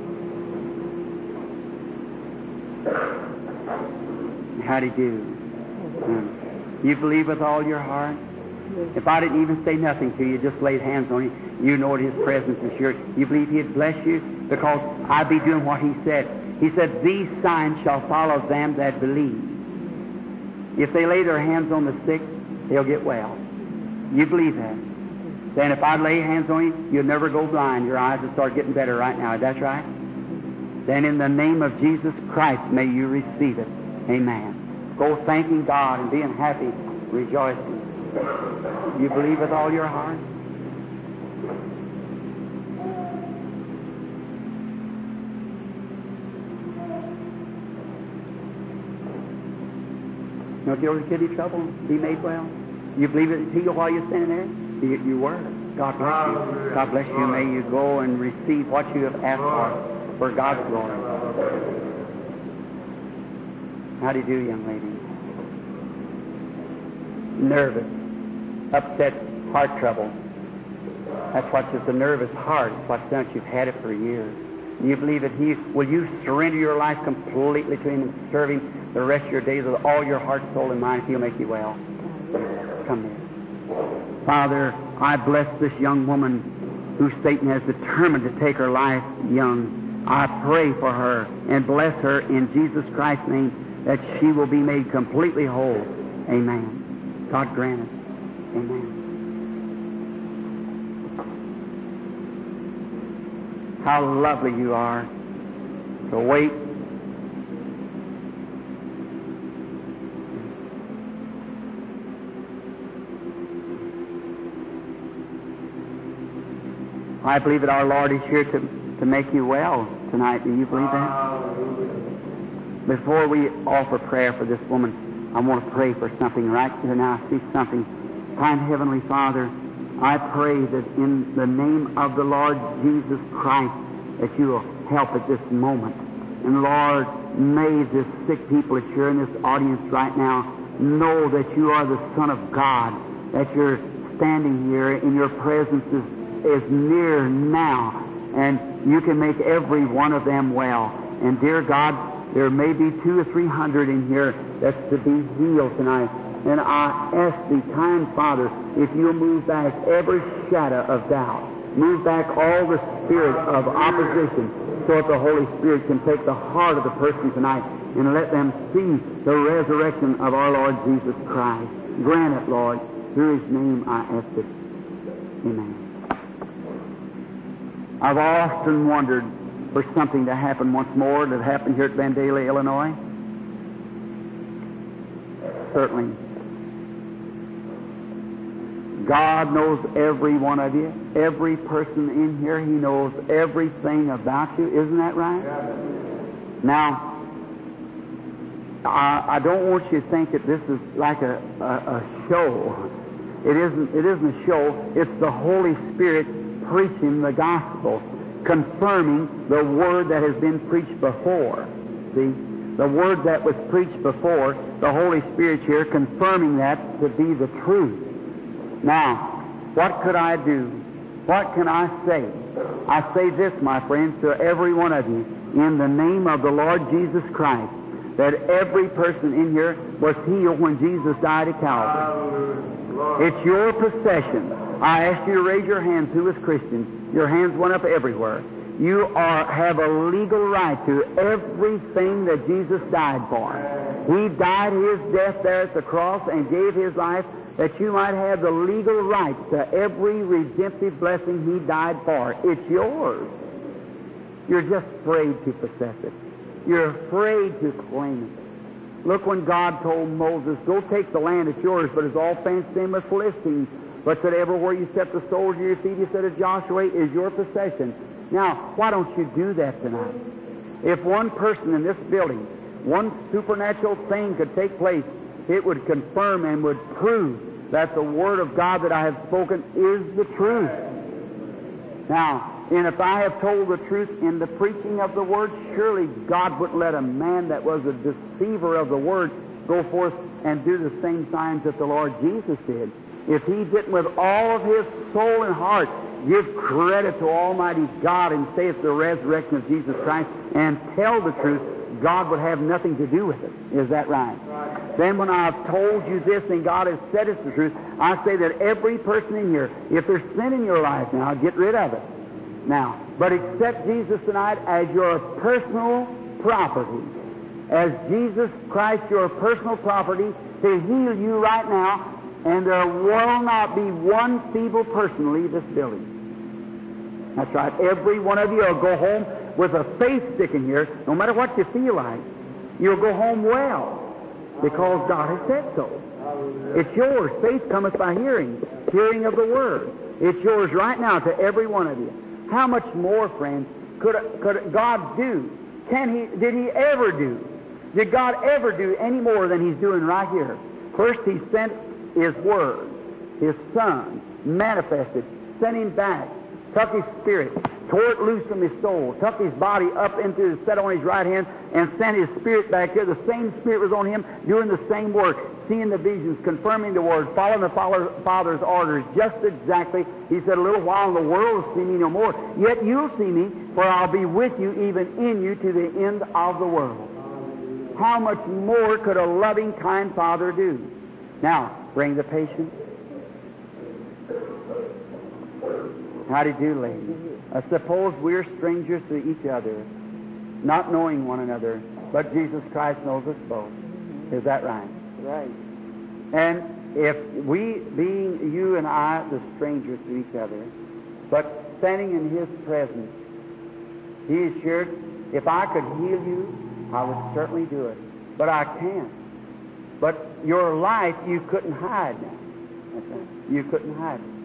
How'd He do? You believe with all your heart? If I didn't even say nothing to you, just laid hands on you, you know that His presence is here. You believe He'd bless you? Because I'd be doing what He said. He said, these signs shall follow them that believe. If they lay their hands on the sick, they'll get well. You believe that? Then if I'd lay hands on you, you'll never go blind. Your eyes will start getting better right now. Is that right? Then in the name of Jesus Christ, may you receive it. Amen. Go thanking God and being happy, rejoicing. You believe with all your heart? Don't you ever get any trouble? Be made well? You believe it healed while you're standing there? You were. God bless you. God bless you. May you go and receive what you have asked for God's glory. How do you do, young lady? Nervous, upset, heart trouble. That's what's just a nervous heart. It's what's done it. You've had it for years. You believe that will you surrender your life completely to Him and serve Him the rest of your days with all your heart, soul, and mind? He'll make you well. Come here. Father, I bless this young woman who Satan has determined to take her life young. I pray for her and bless her in Jesus Christ's name that she will be made completely whole. Amen. God grant it. Amen. How lovely you are to wait. I believe that our Lord is here to make you well tonight. Do you believe that? Before we offer prayer for this woman, I want to pray for something right here now. I see something. Kind Heavenly Father, I pray that in the name of the Lord Jesus Christ that you will help at this moment. And Lord, may this sick people that you're in this audience right now know that you are the Son of God, that you're standing here in your presence is near now, and you can make every one of them well. And dear God, there may be 200 or 300 in here that's to be healed tonight. And I ask thee, kind Father, if you'll move back every shadow of doubt, Move back all the spirit of opposition so that the Holy Spirit can take the heart of the person tonight and let them see the resurrection of our Lord Jesus Christ. Grant it, Lord. Through His name I ask it. Amen. I've often wondered for something to happen once more that happened here at Vandalia, Illinois. Certainly. God knows every one of you. Every person in here, He knows everything about you. Isn't that right? Now, I don't want you to think that this is like a show. It isn't a show. It's the Holy Spirit preaching the gospel, confirming the word that has been preached before. See? The word that was preached before, the Holy Spirit here confirming that to be the truth. Now, what could I do? What can I say? I say this, my friends, to every one of you, in the name of the Lord Jesus Christ, that every person in here was healed when Jesus died at Calvary. It's your possession. I asked you to raise your hands who was Christian. Your hands went up everywhere. You have a legal right to everything that Jesus died for. He died His death there at the cross and gave His life that you might have the legal rights to every redemptive blessing He died for. It's yours. You're just afraid to possess it. You're afraid to claim it. Look, when God told Moses, go take the land, it's yours, but it's all fenced in with Philistines. But that everywhere you set the soles of your feet, He said to Joshua, is your possession. Now, why don't you do that tonight? If one person in this building, one supernatural thing could take place, it would confirm and would prove that the Word of God that I have spoken is the truth. Now, and if I have told the truth in the preaching of the Word, surely God wouldn't let a man that was a deceiver of the Word go forth and do the same signs that the Lord Jesus did. If he didn't with all of his soul and heart give credit to Almighty God and say it's the resurrection of Jesus Christ and tell the truth, God would have nothing to do with it. Is that right? Then when I've told you this and God has said it's the truth, I say that every person in here, if there's sin in your life now, get rid of it. Now, but accept Jesus tonight as your personal property. As Jesus Christ, your personal property, to heal you right now, and there will not be one feeble person leave this building. That's right. Every one of you will go home with a faith sticking here, no matter what you feel like. You'll go home well, because God has said so. It's yours. Faith cometh by hearing, hearing of the Word. It's yours right now to every one of you. How much more, friends, could God do? Did He ever do? Did God ever do any more than He's doing right here? First, He sent His Word, His Son, manifested, sent Him back, took His Spirit, tore it loose from His soul, took His body up into, set on His right hand, and sent His Spirit back here. The same Spirit was on Him, doing the same work, seeing the visions, confirming the Word, following the Father's orders, just exactly. He said, a little while and the world will see me no more. Yet you'll see me, for I'll be with you, even in you, to the end of the world. How much more could a loving, kind Father do? Now, bring the patient. How do you do, lady? Suppose we're strangers to each other, not knowing one another, but Jesus Christ knows us both. Is that right? Right. And if we, being you and I, the strangers to each other, but standing in His presence, He assured, if I could heal you, I would certainly do it. But I can't. But your life, you couldn't hide now. That's right. You couldn't hide it.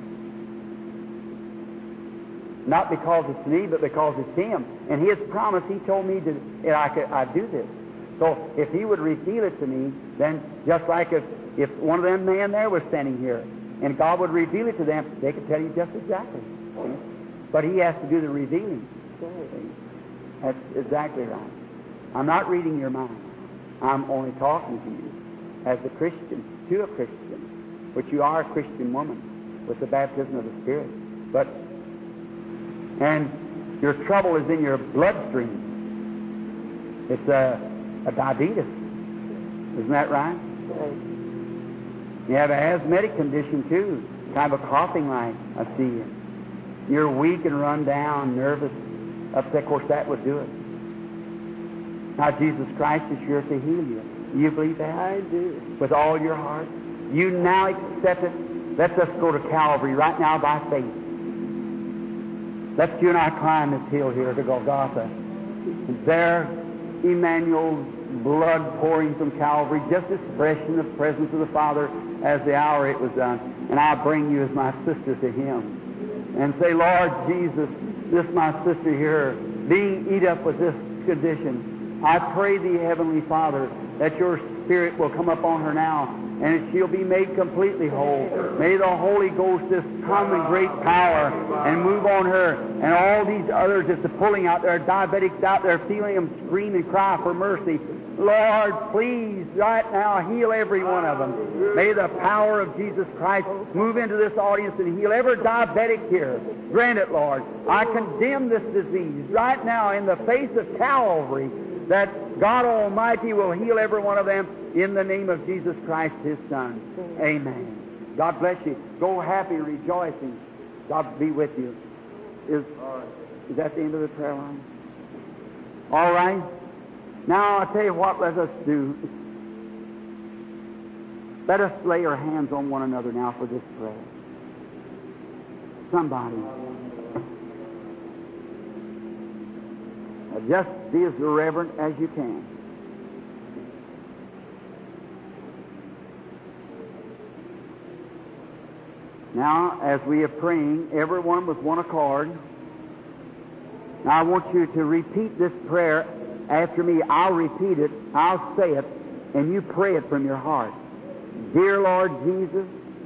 Not because it's me, but because it's Him. And His promise, He told me I'd do this. So if He would reveal it to me, then just like if one of them men there was standing here, and God would reveal it to them, they could tell you just exactly. See? But He has to do the revealing. See? That's exactly right. I'm not reading your mind. I'm only talking to you as a Christian, to a Christian, which you are a Christian woman with the baptism of the Spirit. And your trouble is in your bloodstream. It's a diabetes. Isn't that right? You have an asthmatic condition too, kind of a coughing like I see you. You're weak and run down, nervous, upset. Of course, that would do it. Now, Jesus Christ is sure to heal you. Do you believe that? I do. With all your heart. You now accept it. Let's us go to Calvary right now by faith. Let's you and I climb this hill here to Golgotha. There, Emmanuel's blood pouring from Calvary, just as fresh in the presence of the Father as the hour it was done. And I bring you as my sister to Him. And say, Lord Jesus, this my sister here, being eat up with this condition, I pray Thee, Heavenly Father, that Your Spirit will come upon her now, and that she'll be made completely whole. May the Holy Ghost just come in great power and move on her, and all these others that's pulling out there, diabetics out there, feeling them scream and cry for mercy. Lord, please, right now, heal every one of them. May the power of Jesus Christ move into this audience and heal every diabetic here. Grant it, Lord. I condemn this disease right now in the face of Calvary, that God Almighty will heal every one of them in the name of Jesus Christ, His Son. Amen. God bless you. Go happy, rejoicing. God be with you. Is that the end of the prayer line? All right. Now, I'll tell you what, let us do. Let us lay our hands on one another now for this prayer. Somebody. Just be as reverent as you can. Now, as we are praying, everyone with one accord, now I want you to repeat this prayer after me. I'll repeat it, I'll say it, and you pray it from your heart. Dear Lord Jesus,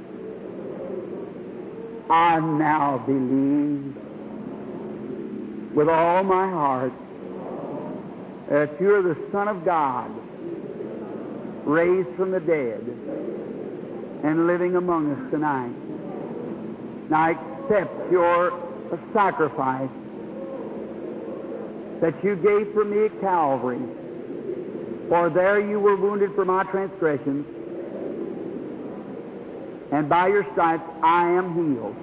I now believe with all my heart that You're the Son of God, raised from the dead and living among us tonight. Now accept Your sacrifice that You gave for me at Calvary, for there You were wounded for my transgressions, and by Your stripes I am healed.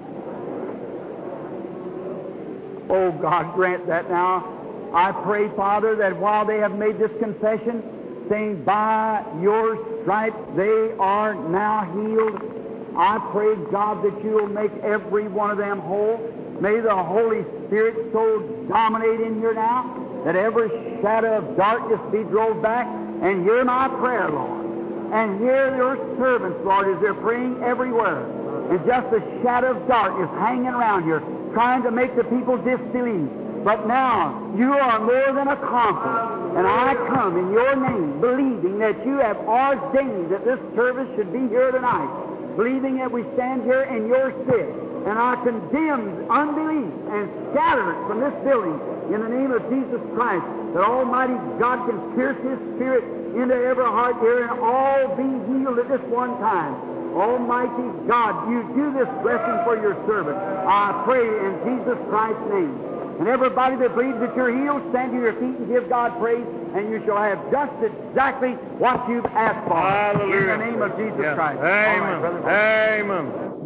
Oh, God, grant that now. I pray, Father, that while they have made this confession, saying, by Your stripes they are now healed, I pray, God, that You will make every one of them whole. May the Holy Spirit so dominate in here now that every shadow of darkness be drove back. And hear my prayer, Lord. And hear Your servants, Lord, as they're praying everywhere. It's just a shadow of darkness hanging around here, trying to make the people disbelieve. But now, You are more than a conqueror. And I come in Your name, believing that You have ordained that this service should be here tonight. Believing that we stand here in Your stead. And I condemn unbelief and scatter it from this building in the name of Jesus Christ, that Almighty God can pierce His Spirit into every heart here and all be healed at this one time. Almighty God, You do this blessing for Your servant. I pray in Jesus Christ's name. And everybody that believes that you're healed, stand to your feet and give God praise, and you shall have just exactly what you've asked for. Hallelujah. In the name of Jesus Christ. Amen. All right, brother. Amen.